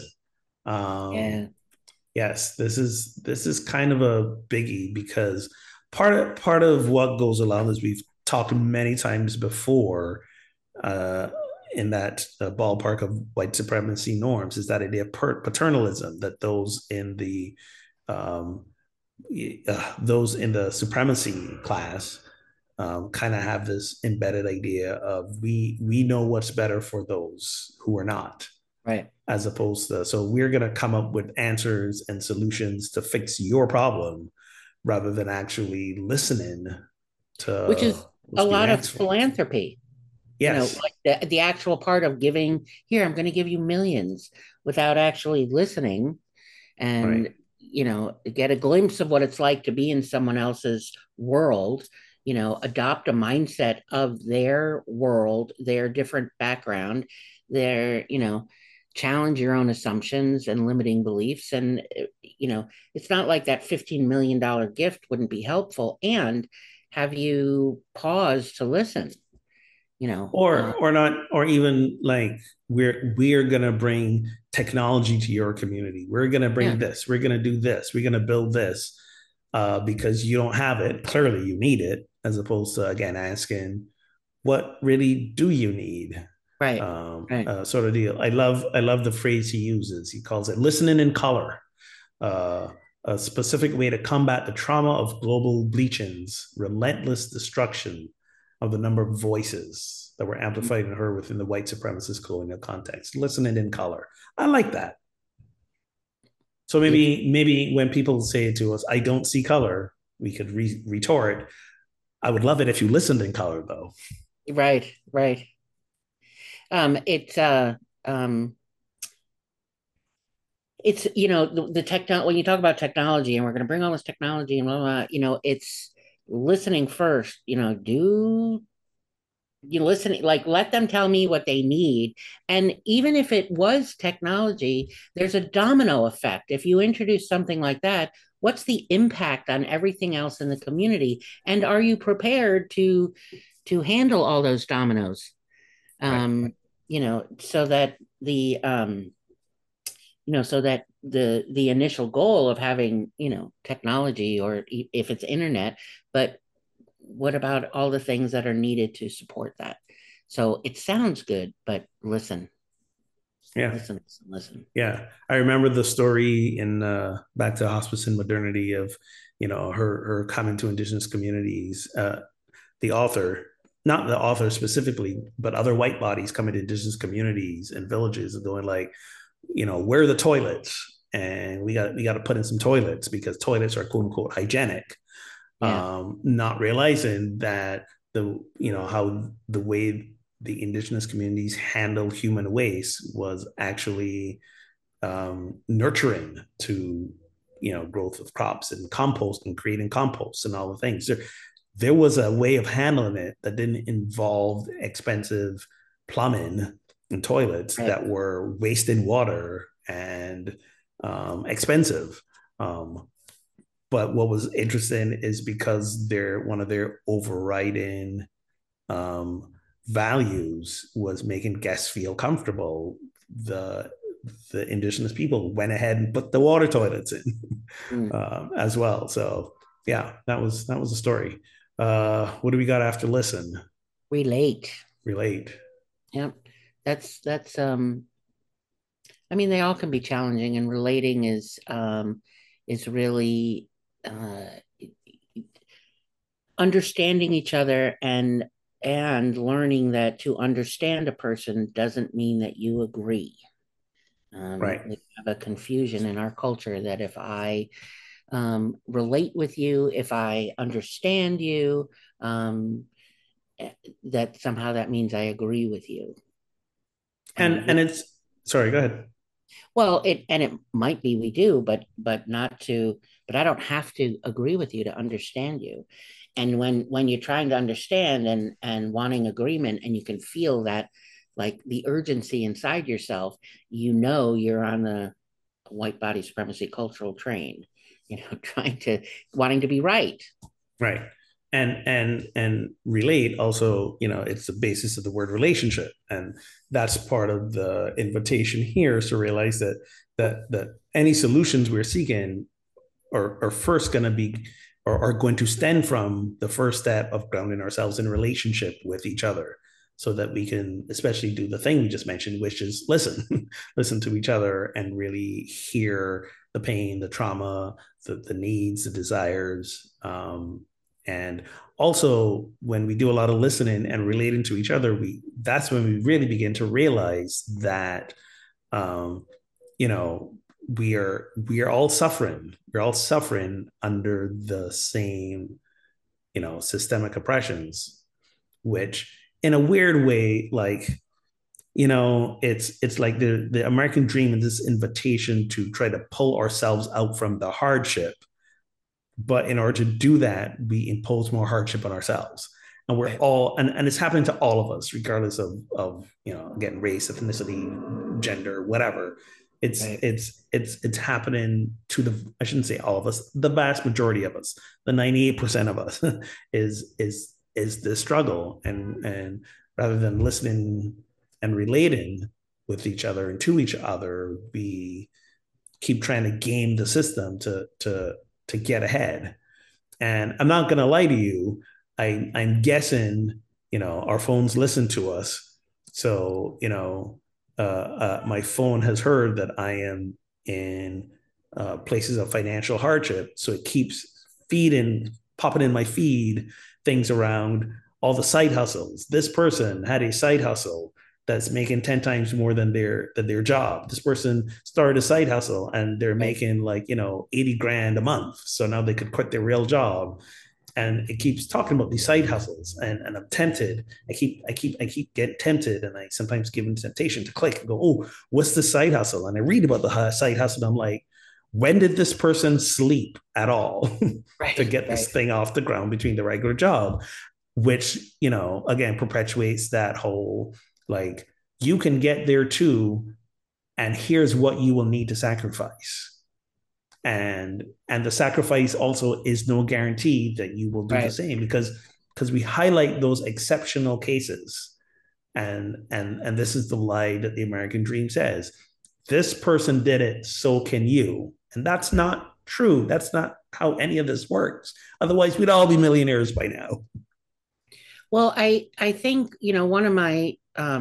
Yes, this is kind of a biggie because part of what goes along, as we've talked many times before, in that ballpark of white supremacy norms, is that idea of paternalism, that those in the supremacy class kind of have this embedded idea of we know what's better for those who are not. Right. As opposed to, so we're going to come up with answers and solutions to fix your problem rather than actually listening to, which is a lot of philanthropy. Yes. Like the actual part of giving, here, I'm going to give you millions without actually listening and, get a glimpse of what it's like to be in someone else's world, adopt a mindset of their world, their different background, their, challenge your own assumptions and limiting beliefs. And, it's not like that $15 million gift wouldn't be helpful. And have you paused to listen, or not, or even like we're going to bring technology to your community. We're going to bring this, we're going to do this, we're going to build this because you don't have it. Clearly you need it, as opposed to, again, asking, what really do you need? Right. Sort of deal. I love the phrase he uses. He calls it listening in color, a specific way to combat the trauma of global bleaching's relentless destruction of the number of voices that were amplified and heard within the white supremacist colonial context. Listening in color. I like that. So maybe when people say to us, I don't see color, we could retort, I would love it if you listened in color, though. Right. It's the technology, when you talk about technology and we're going to bring all this technology and blah, blah, it's listening first. Do you listen, like let them tell me what they need. And even if it was technology, there's a domino effect. If you introduce something like that, what's the impact on everything else in the community? And are you prepared to handle all those dominoes? Right. So that the initial goal of having, technology, or if it's internet, but what about all the things that are needed to support that? So it sounds good, but listen, Yeah. listen. Yeah. I remember the story in Back to Hospice and Modernity of, her coming to indigenous communities. The author, not the author specifically, but other white bodies coming to indigenous communities and villages and going like, where are the toilets? And we got to put in some toilets because toilets are quote unquote hygienic. Yeah. Not realizing that how the way the indigenous communities handle human waste was actually nurturing to growth of crops and compost and creating compost and all the things. There was a way of handling it that didn't involve expensive plumbing and toilets Right. that were wasted water and expensive. But what was interesting is because one of their overriding values was making guests feel comfortable. The indigenous people went ahead and put the water toilets in Mm. as well. So yeah, that was the story. What do we got after listen? Relate. Relate. Yep. That's I mean, they all can be challenging, and relating is really understanding each other, and learning that to understand a person doesn't mean that you agree. Right. We have a confusion in our culture that if I relate with you, if I understand you, um, that somehow that means I agree with you. And it's sorry, go ahead. Well, it might be we do, but not to, but I don't have to agree with you to understand you. And when you're trying to understand and wanting agreement, and you can feel that, like the urgency inside yourself, you're on the white body supremacy cultural train, trying to wanting to be right. Right. And relate also, it's the basis of the word relationship. And that's part of the invitation here is to realize that any solutions we're seeking are first going to be or are going to stem from the first step of grounding ourselves in relationship with each other so that we can especially do the thing we just mentioned, which is listen, listen to each other and really hear the pain, the trauma, the needs, the desires. And also when we do a lot of listening and relating to each other, that's when we really begin to realize that, um, you know, we are all suffering. We're all suffering under the same, systemic oppressions, which in a weird way, like, it's like the American dream and this invitation to try to pull ourselves out from the hardship. But in order to do that, we impose more hardship on ourselves. And we're all, and it's happening to all of us, regardless of again, race, ethnicity, gender, whatever. It's Right. it's happening to I shouldn't say all of us, the vast majority of us, the 98% of us is the struggle. And rather than listening and relating with each other and to each other, we keep trying to game the system to get ahead. And I'm not going to lie to you. I'm guessing, our phones listen to us. So, my phone has heard that I am in places of financial hardship. So it keeps popping in my feed things around all the side hustles. This person had a side hustle that's making 10 times more than their job. This person started a side hustle and they're making 80 grand a month. So now they could quit their real job. And it keeps talking about these side hustles, and I'm tempted. I keep getting tempted, and I sometimes give in temptation to click and go, oh, what's the side hustle? And I read about the side hustle. And I'm like, when did this person sleep at all Right. to get this thing off the ground between the regular job? which, again, perpetuates that whole, like, you can get there too, and here's what you will need to sacrifice. And the sacrifice also is no guarantee that you will do the Right. same, because we highlight those exceptional cases. And this is the lie that the American dream says. This person did it, so can you. And that's not true. That's not how any of this works. Otherwise, we'd all be millionaires by now. Well, I think, one of my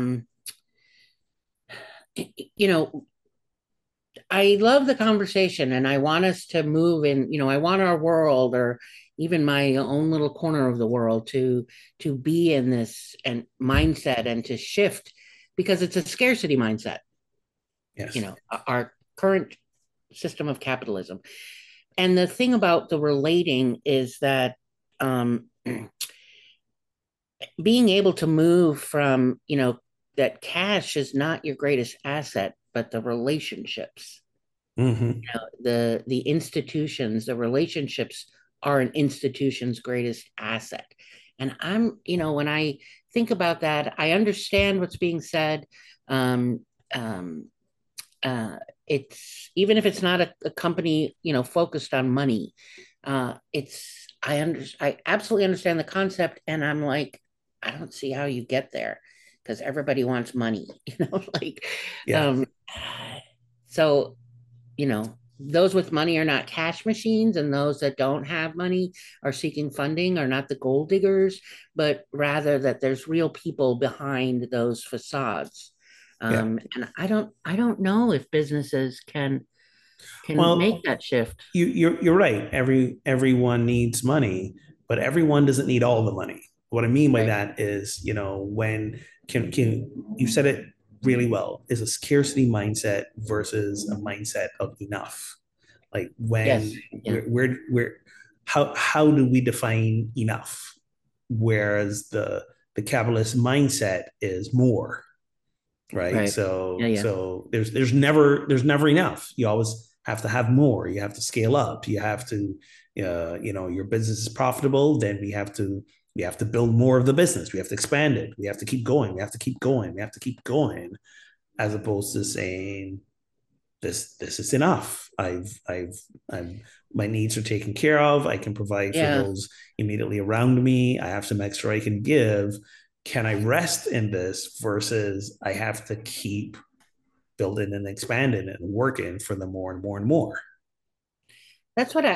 you know, I love the conversation and I want us to move in, I want our world or even my own little corner of the world to be in this and mindset and to shift because it's a scarcity mindset. Yes. Our current system of capitalism. And the thing about the relating is that being able to move from, that cash is not your greatest asset, but the relationships. Mm-hmm. The institutions, the relationships are an institution's greatest asset. And when I think about that, I understand what's being said. Um, um, it's even if it's not a company, focused on money. I absolutely understand the concept, and I'm like, I don't see how you get there because everybody wants money, like, Yeah. So, those with money are not cash machines, and those that don't have money are seeking funding are not the gold diggers, but rather that there's real people behind those facades. Yeah. And I don't know if businesses can Well, make that shift. you're right. Everyone needs money, but everyone doesn't need all the money. What I mean by Right. that is, when can you said it really well, is a scarcity mindset versus a mindset of enough. Like when Yes. Yeah. how do we define enough? Whereas the capitalist mindset is more, right? Right. Yeah. Yeah. So there's never enough. You always have to have more. You have to scale up. You have to, your business is profitable. Then we have to build more of the business. We have to expand it. We have to keep going. We have to keep going. We have to keep going, as opposed to saying this is enough. I'm my needs are taken care of. I can provide for Yeah. those immediately around me. I have some extra I can give. Can I rest in this versus I have to keep building and expanding and working for the more and more and more? That's what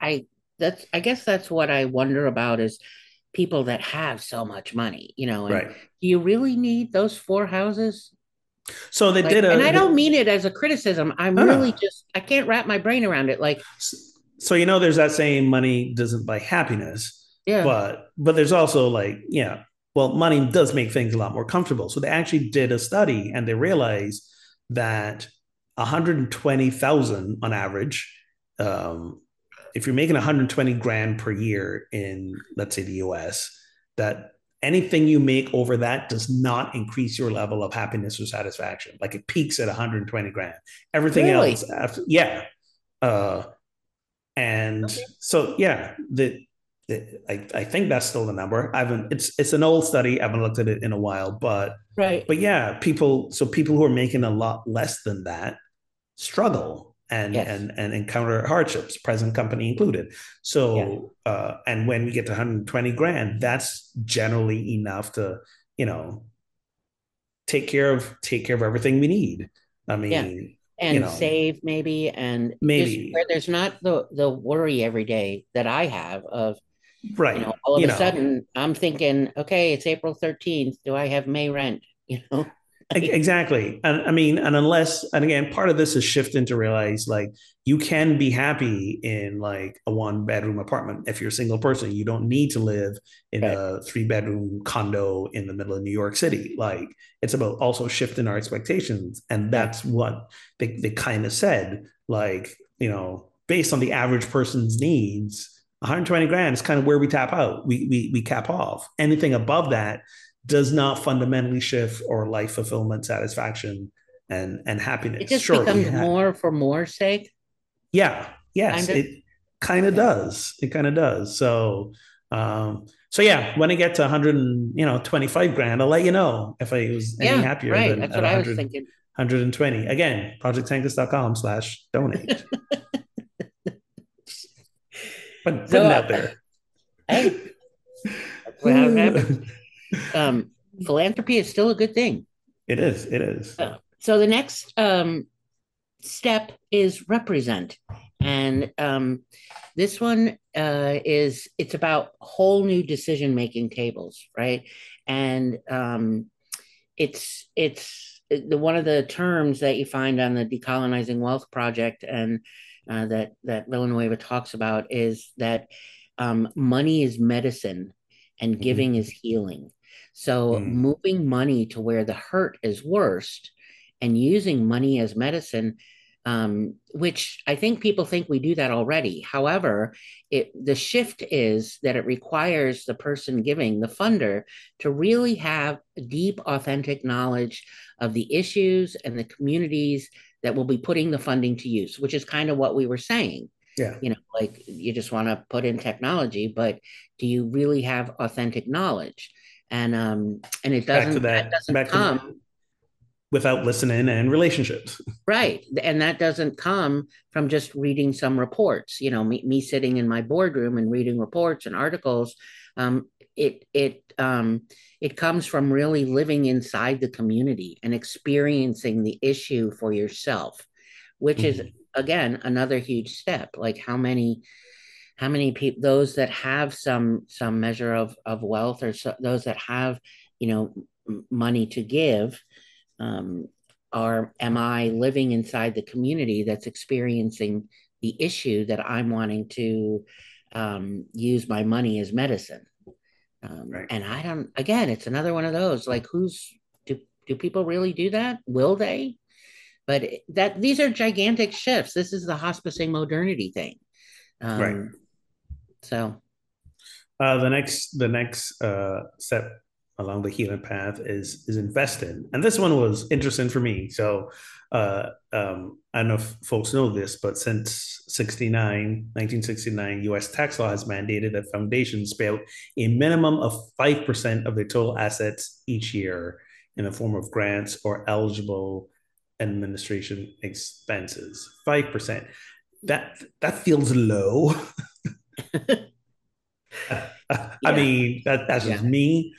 I guess that's what I wonder about is people that have so much money, and Right. do you really need those four houses? So they Like, did and I don't a mean it as a criticism. I'm no, really no. just, I can't wrap my brain around it. Like, So there's that saying, money doesn't buy happiness, yeah, but there's also, like, yeah, well, money does make things a lot more comfortable. So they actually did a study and they realized that 120,000 on average, um, if you're making 120 grand per year in, let's say, the US, that anything you make over that does not increase your level of happiness or satisfaction. Like, it peaks at 120 grand. Everything really? else after, yeah. Uh, and Okay. so, yeah, I think that's still the number. I haven't. It's an old study. I haven't looked at it in a while, Right. but yeah, people who are making a lot less than that struggle and Yes. and and encounter hardships, present company included. Yes. So, and when we get to 120 grand, that's generally enough to, you know take care of everything we need. I Yeah. mean, And save maybe, and just maybe, where there's not the worry every day that I have of, right, all of a sudden I'm thinking, okay, it's April 13th. Do I have May rent? Like, Exactly. And I mean, and again, part of this is shifting to realize, like, you can be happy in, like, a 1 bedroom apartment. If you're a single person, you don't need to live in right. a 3 bedroom condo in the middle of New York City. Like, it's about also shifting our expectations. And Yeah. that's what they kind of said, like, based on the average person's needs, 120 grand is kind of where we tap out. We cap off. Anything above that does not fundamentally shift or life fulfillment, satisfaction, and It happiness. just Sure, becomes more for more sake, yeah, yes, kind of. it kind of Okay. does. It kind of does. So, So yeah, when I get to 100 and 25 grand, I'll let you know if I was any Yeah, happier right. than That's at what I was thinking. 120. Again, projecttankers.com/donate. But putting So, it out there. hey, that's what how it happens. Um, Philanthropy is still a good thing. It is. It is. So the next step is represent, and this one is it's about whole new decision making tables, right? And it's the one of the terms that you find on the Decolonizing Wealth Project, and that Villanueva talks about is that money is medicine and giving Mhm. is healing. So Mm. moving money to where the hurt is worst and using money as medicine, which I think people think we do that already. However, the shift is that it requires the person giving, the funder, to really have deep, authentic knowledge of the issues and the communities that will be putting the funding to use, which is kind of what we were saying. Yeah. Like you just want to put in technology, but do you really have authentic knowledge? And it Back to doesn't that that. doesn't Back to come without listening and relationships. right, and that doesn't come from just reading some reports. Me sitting in my boardroom and reading reports and articles. Um, it it it comes from really living inside the community and experiencing the issue for yourself, which is Mhm. again another huge step. Like how many people, those that have some measure of wealth, or those that have money to give, um, are am I living inside the community that's experiencing the issue that I'm wanting to use my money as medicine? Right. And I don't. Again, it's another one of those. Like, do people really do that? Will they? But that these are gigantic shifts. This is the hospicing modernity thing. Right. Um, so The next step along the healing path is invested, and this one was interesting for me. So, I don't know if folks know this, but since 1969, U.S. tax law has mandated that foundations pay out a minimum of 5% of their total assets each year in the form of grants or eligible administration expenses. 5%. That feels low. I yeah, mean, that's just yeah, me.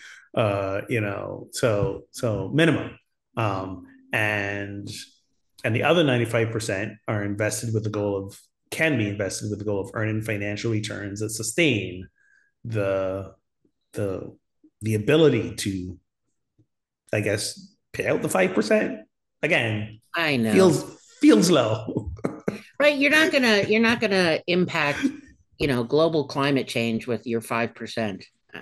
So minimum. Um, and and the other 95% are invested with the goal of can be invested with the goal of earning financial returns that sustain the the the ability to, I guess, pay out the 5%. Again, I know. feels feels low. Right, you're not gonna impact, global climate change with your 5%.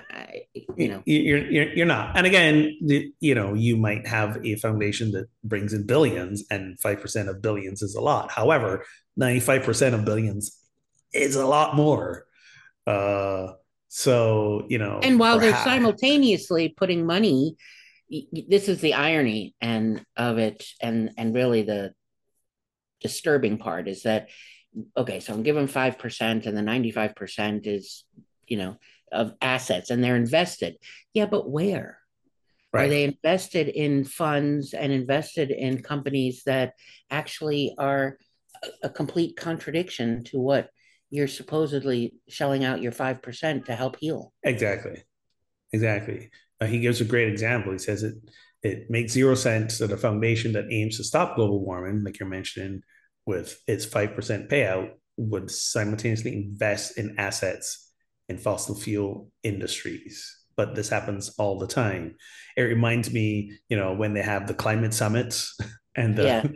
You're not. And again, you might have a foundation that brings in billions, and 5% of billions is a lot. However, 95% of billions is a lot more. Uh, so And while they're perhaps simultaneously putting money, this is the irony and of it, and really the disturbing part is that, okay, so I'm giving 5%, and the 95% is, of assets, and they're invested. Yeah, but where? Are right. they invested in funds and invested in companies that actually are a complete contradiction to what you're supposedly shelling out your 5% to help heal? Exactly. Exactly. He gives a great example. He says it makes zero sense that a foundation that aims to stop global warming, like you're mentioning, with its 5% payout, would simultaneously invest in assets in fossil fuel industries. But this happens all the time. It reminds me, when they have the climate summits and Yeah,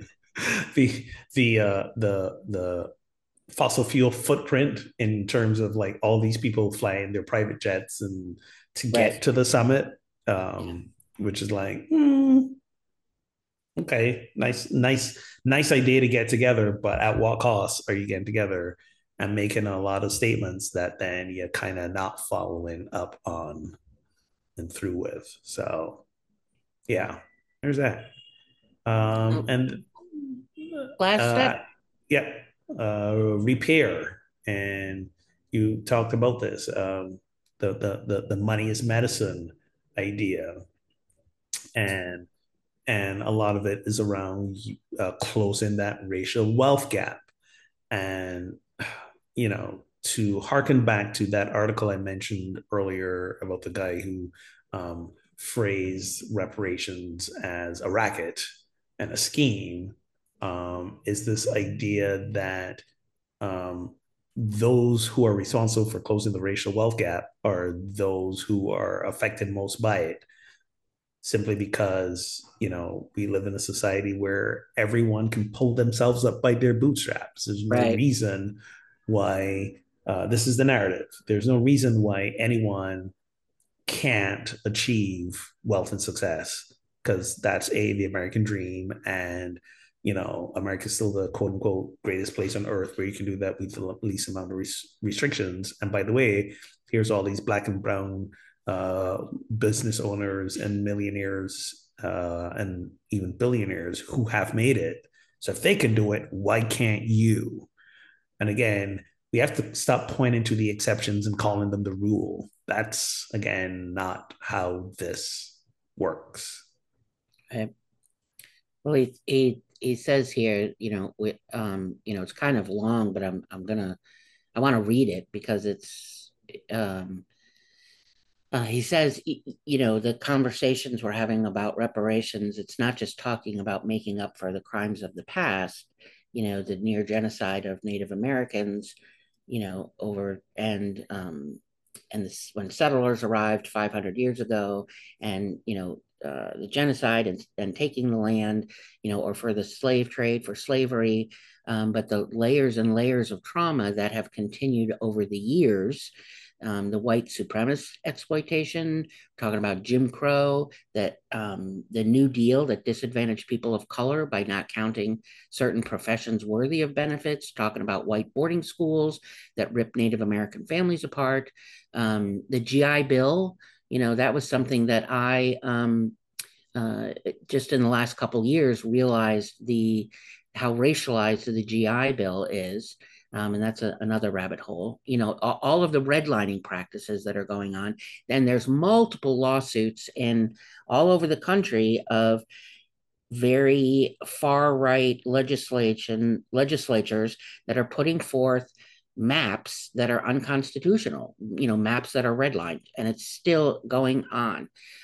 the fossil fuel footprint in terms of like all these people flying their private jets and to right. get to the summit, Yeah. which is like, okay, nice idea to get together, but at what cost are you getting together and making a lot of statements that then you're kind of not following up on and through with? So yeah, there's that. And Last uh, step. yeah, repair. And you talked about this. the money is medicine idea, and a lot of it is around closing that racial wealth gap. And to harken back to that article I mentioned earlier about the guy who phrased reparations as a racket and a scheme, is this idea that those who are responsible for closing the racial wealth gap are those who are affected most by it, simply because we live in a society where everyone can pull themselves up by their bootstraps. There's no Right. reason why this is the narrative. There's no reason why anyone can't achieve wealth and success, because that's the American dream. And America's still the quote unquote greatest place on earth where you can do that with the least amount of restrictions. And by the way, here's all these black and brown business owners and millionaires and even billionaires who have made it. So if they can do it, why can't you? And again, we have to stop pointing to the exceptions and calling them the rule. That's, again, not how this works. Right. Well, he says here, it's kind of long, but I want to read it because it's, he says, the conversations we're having about reparations, it's not just talking about making up for the crimes of the past, the near genocide of Native Americans, over and this, when settlers arrived 500 years ago, and the genocide and taking the land, or for the slave trade, for slavery, but the layers and layers of trauma that have continued over the years. The white supremacist exploitation, talking about Jim Crow, that the New Deal that disadvantaged people of color by not counting certain professions worthy of benefits, talking about white boarding schools that ripped Native American families apart. The GI Bill, that was something that I just in the last couple of years realized how racialized the GI Bill is. And that's another rabbit hole. All of the redlining practices that are going on. And there's multiple lawsuits in all over the country of very far right legislatures that are putting forth maps that are unconstitutional, maps that are redlined, and it's still going on.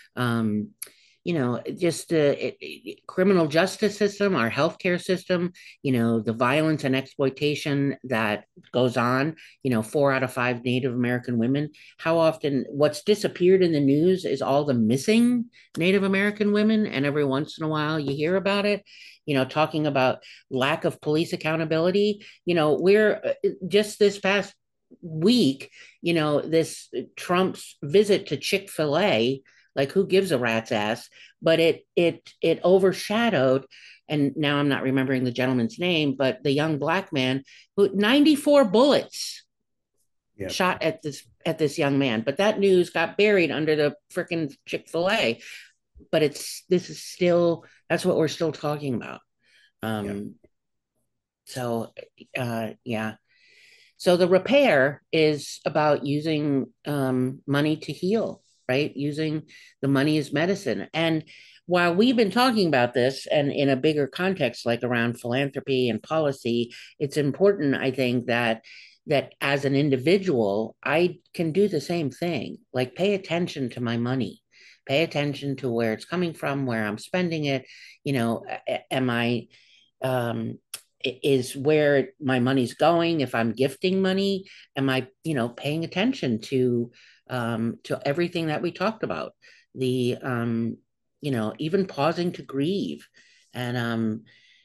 Just the criminal justice system, our healthcare system, the violence and exploitation that goes on, 4 out of 5 Native American women. How often what's disappeared in the news is all the missing Native American women. And every once in a while you hear about it, talking about lack of police accountability. We're just this past week, this Trump's visit to Chick-fil-A, like, who gives a rat's ass? But it overshadowed, and now I'm not remembering the gentleman's name, but the young black man who 94 bullets shot at this young man. But that news got buried under the freaking Chick-fil-A. But this is still, that's what we're still talking about. So So the repair is about using money to heal, right? Using the money as medicine. And while we've been talking about this, and in a bigger context, like around philanthropy and policy, it's important, I think, that as an individual, I can do the same thing. Like, pay attention to my money, pay attention to where it's coming from, where I'm spending it. Am I is where my money's going? If I'm gifting money, am I paying attention to everything that we talked about? The even pausing to grieve, and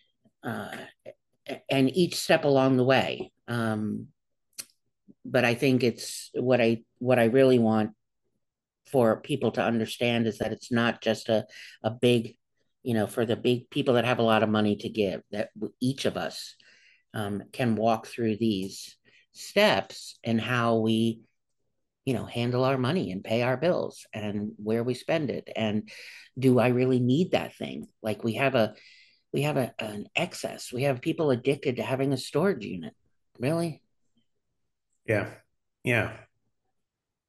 each step along the way. But I think it's what I really want for people to understand is that it's not just a big, for the big people that have a lot of money to give, that each of us can walk through these steps and how we handle our money and pay our bills and where we spend it. And do I really need that thing? Like, we have an excess. We have people addicted to having a storage unit. Really? Yeah.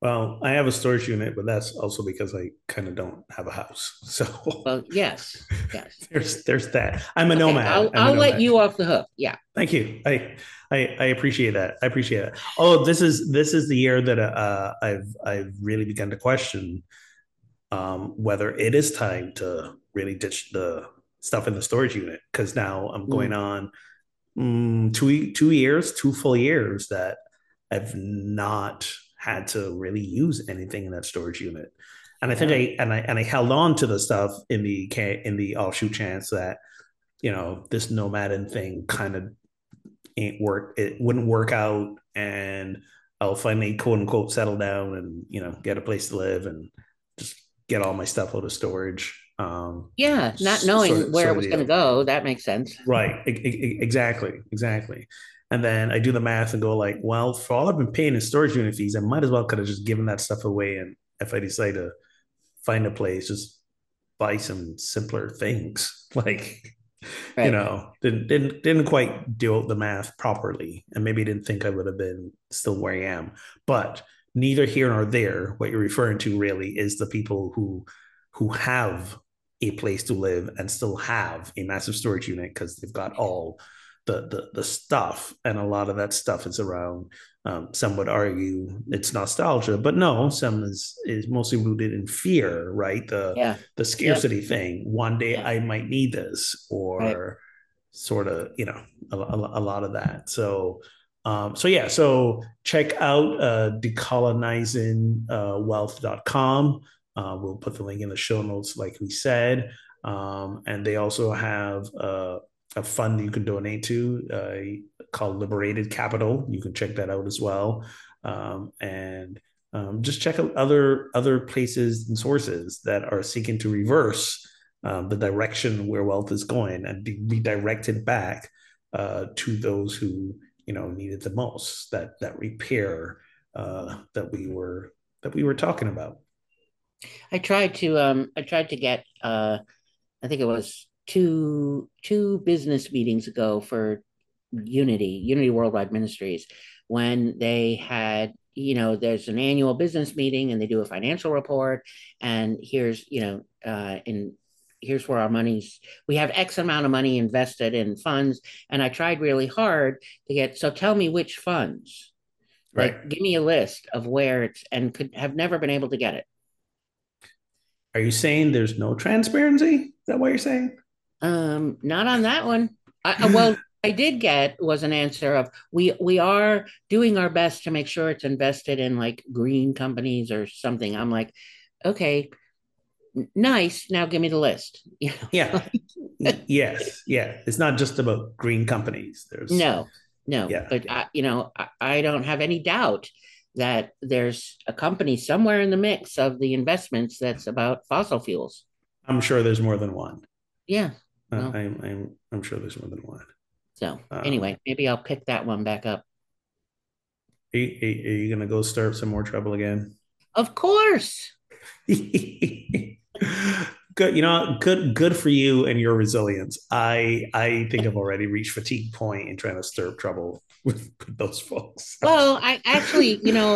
Well, I have a storage unit, but that's also because I kind of don't have a house. So Well, yes, yes. there's that. I'm a Okay, nomad. I'm a I'll let nomad. you off the hook. Yeah. Thank you. I appreciate that. I appreciate it. Oh, this is the year that I've really begun to question whether it is time to really ditch the stuff in the storage unit, because now I'm going Mm. on 2 years, 2 full years that I've not had to really use anything in that storage unit. And I think Yeah. I held on to the stuff in the offshoot chance that this nomadin thing kind of ain't work. It wouldn't work out, and I'll finally quote unquote settle down and get a place to live and just get all my stuff out of storage. Yeah, not knowing where Sort it of was going to deal. go, that makes sense. Right. Exactly. And then I do the math and go like, well, for all I've been paying in storage unit fees, I might as well could have just given that stuff away. And if I decide to find a place, just buy some simpler things. Like, Right. didn't quite do the math properly, and maybe didn't think I would have been still where I am. But neither here nor there. What you're referring to really is the people who have a place to live and still have a massive storage unit because they've got all the stuff, and a lot of that stuff is around. Some would argue it's nostalgia, but no, some is mostly rooted in fear, right? Yeah. The Yep. scarcity thing. One day Yeah. I might need this, Right. or sort of, a lot of that. So yeah, so check out decolonizingwealth.com. We'll put the link in the show notes, like we said. And they also have a fund you can donate to called Liberated Capital. You can check that out as well. And just check out other places and sources that are seeking to reverse the direction where wealth is going and be redirected back to those who need it the most. That repair that we were talking about. I tried to get I think it was two business meetings ago for Unity Worldwide Ministries, when they had, there's an annual business meeting and they do a financial report, and here's, in here's where our money's we have X amount of money invested in funds. And I tried really hard to get, so tell me which funds, Right. like give me a list of where it's, and could have never been able to get it. Are you saying there's no transparency? Is that what you're saying? Not on that one. Well, I did get was an answer of we are doing our best to make sure it's invested in like green companies or something. I'm like, okay, nice. Now give me the list. Yeah. Yes. Yeah. It's not just about green companies. There's No, no. yeah. But I don't have any doubt that there's a company somewhere in the mix of the investments that's about fossil fuels. I'm sure there's more than one. Yeah. Well, I'm sure there's more than one. so anyway, maybe I'll pick that one back up. Are you gonna go stir up some more trouble again? Of course. Good, good for you and your resilience. I think I've already reached fatigue point in trying to stir up trouble with those folks. Well, I actually,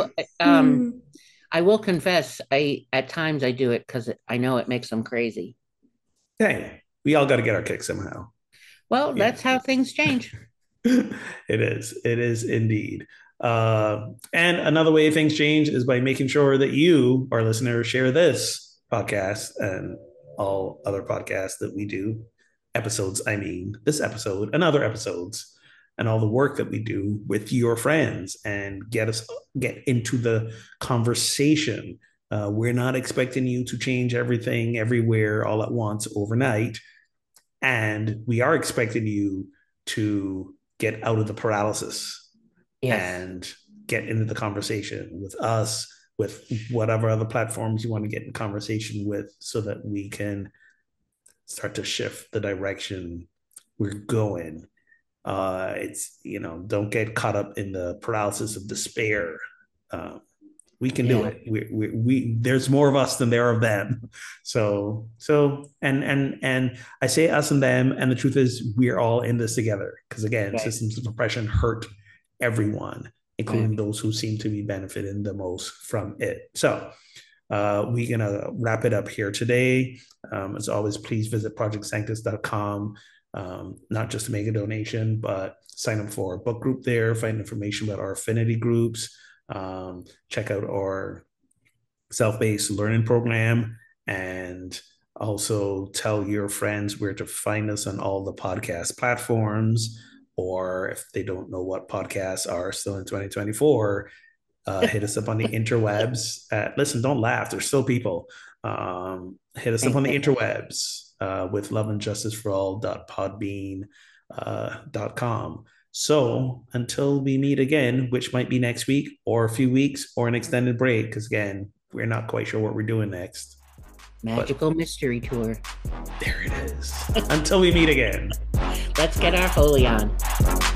I will confess, I at times I do it because I know it makes them crazy. Hey, we all got to get our kick somehow. Well, Yeah. that's how things change. It is indeed. And another way things change is by making sure that you, our listeners, share this podcast and all other podcasts that we do, episodes, I mean, this episode and other episodes, and all the work that we do with your friends, and get into the conversation. We're not expecting you to change everything everywhere all at once overnight. And we are expecting you to get out of the paralysis Yes. and get into the conversation with us, with whatever other platforms you want to get in conversation with, so that we can start to shift the direction we're going. It's, don't get caught up in the paralysis of despair. We can do it. We there's more of us than there are of them. So and I say us and them, and the truth is we're all in this together. Because again, Right. systems of oppression hurt everyone. including those who seem to be benefiting the most from it. So we're going to wrap it up here today. As always, please visit projectsanctus.com, not just to make a donation, but sign up for a book group there, find information about our affinity groups, check out our self-paced learning program, and also tell your friends where to find us on all the podcast platforms. Or if they don't know what podcasts are still in 2024, hit us up on the interwebs. Listen, don't laugh. There's still people. Hit us up on the interwebs with loveandjusticeforall.podbean.com. So until we meet again, which might be next week or a few weeks or an extended break, because again, we're not quite sure what we're doing next. Magical mystery tour. There it is. Until we meet again. Let's get our Foley on.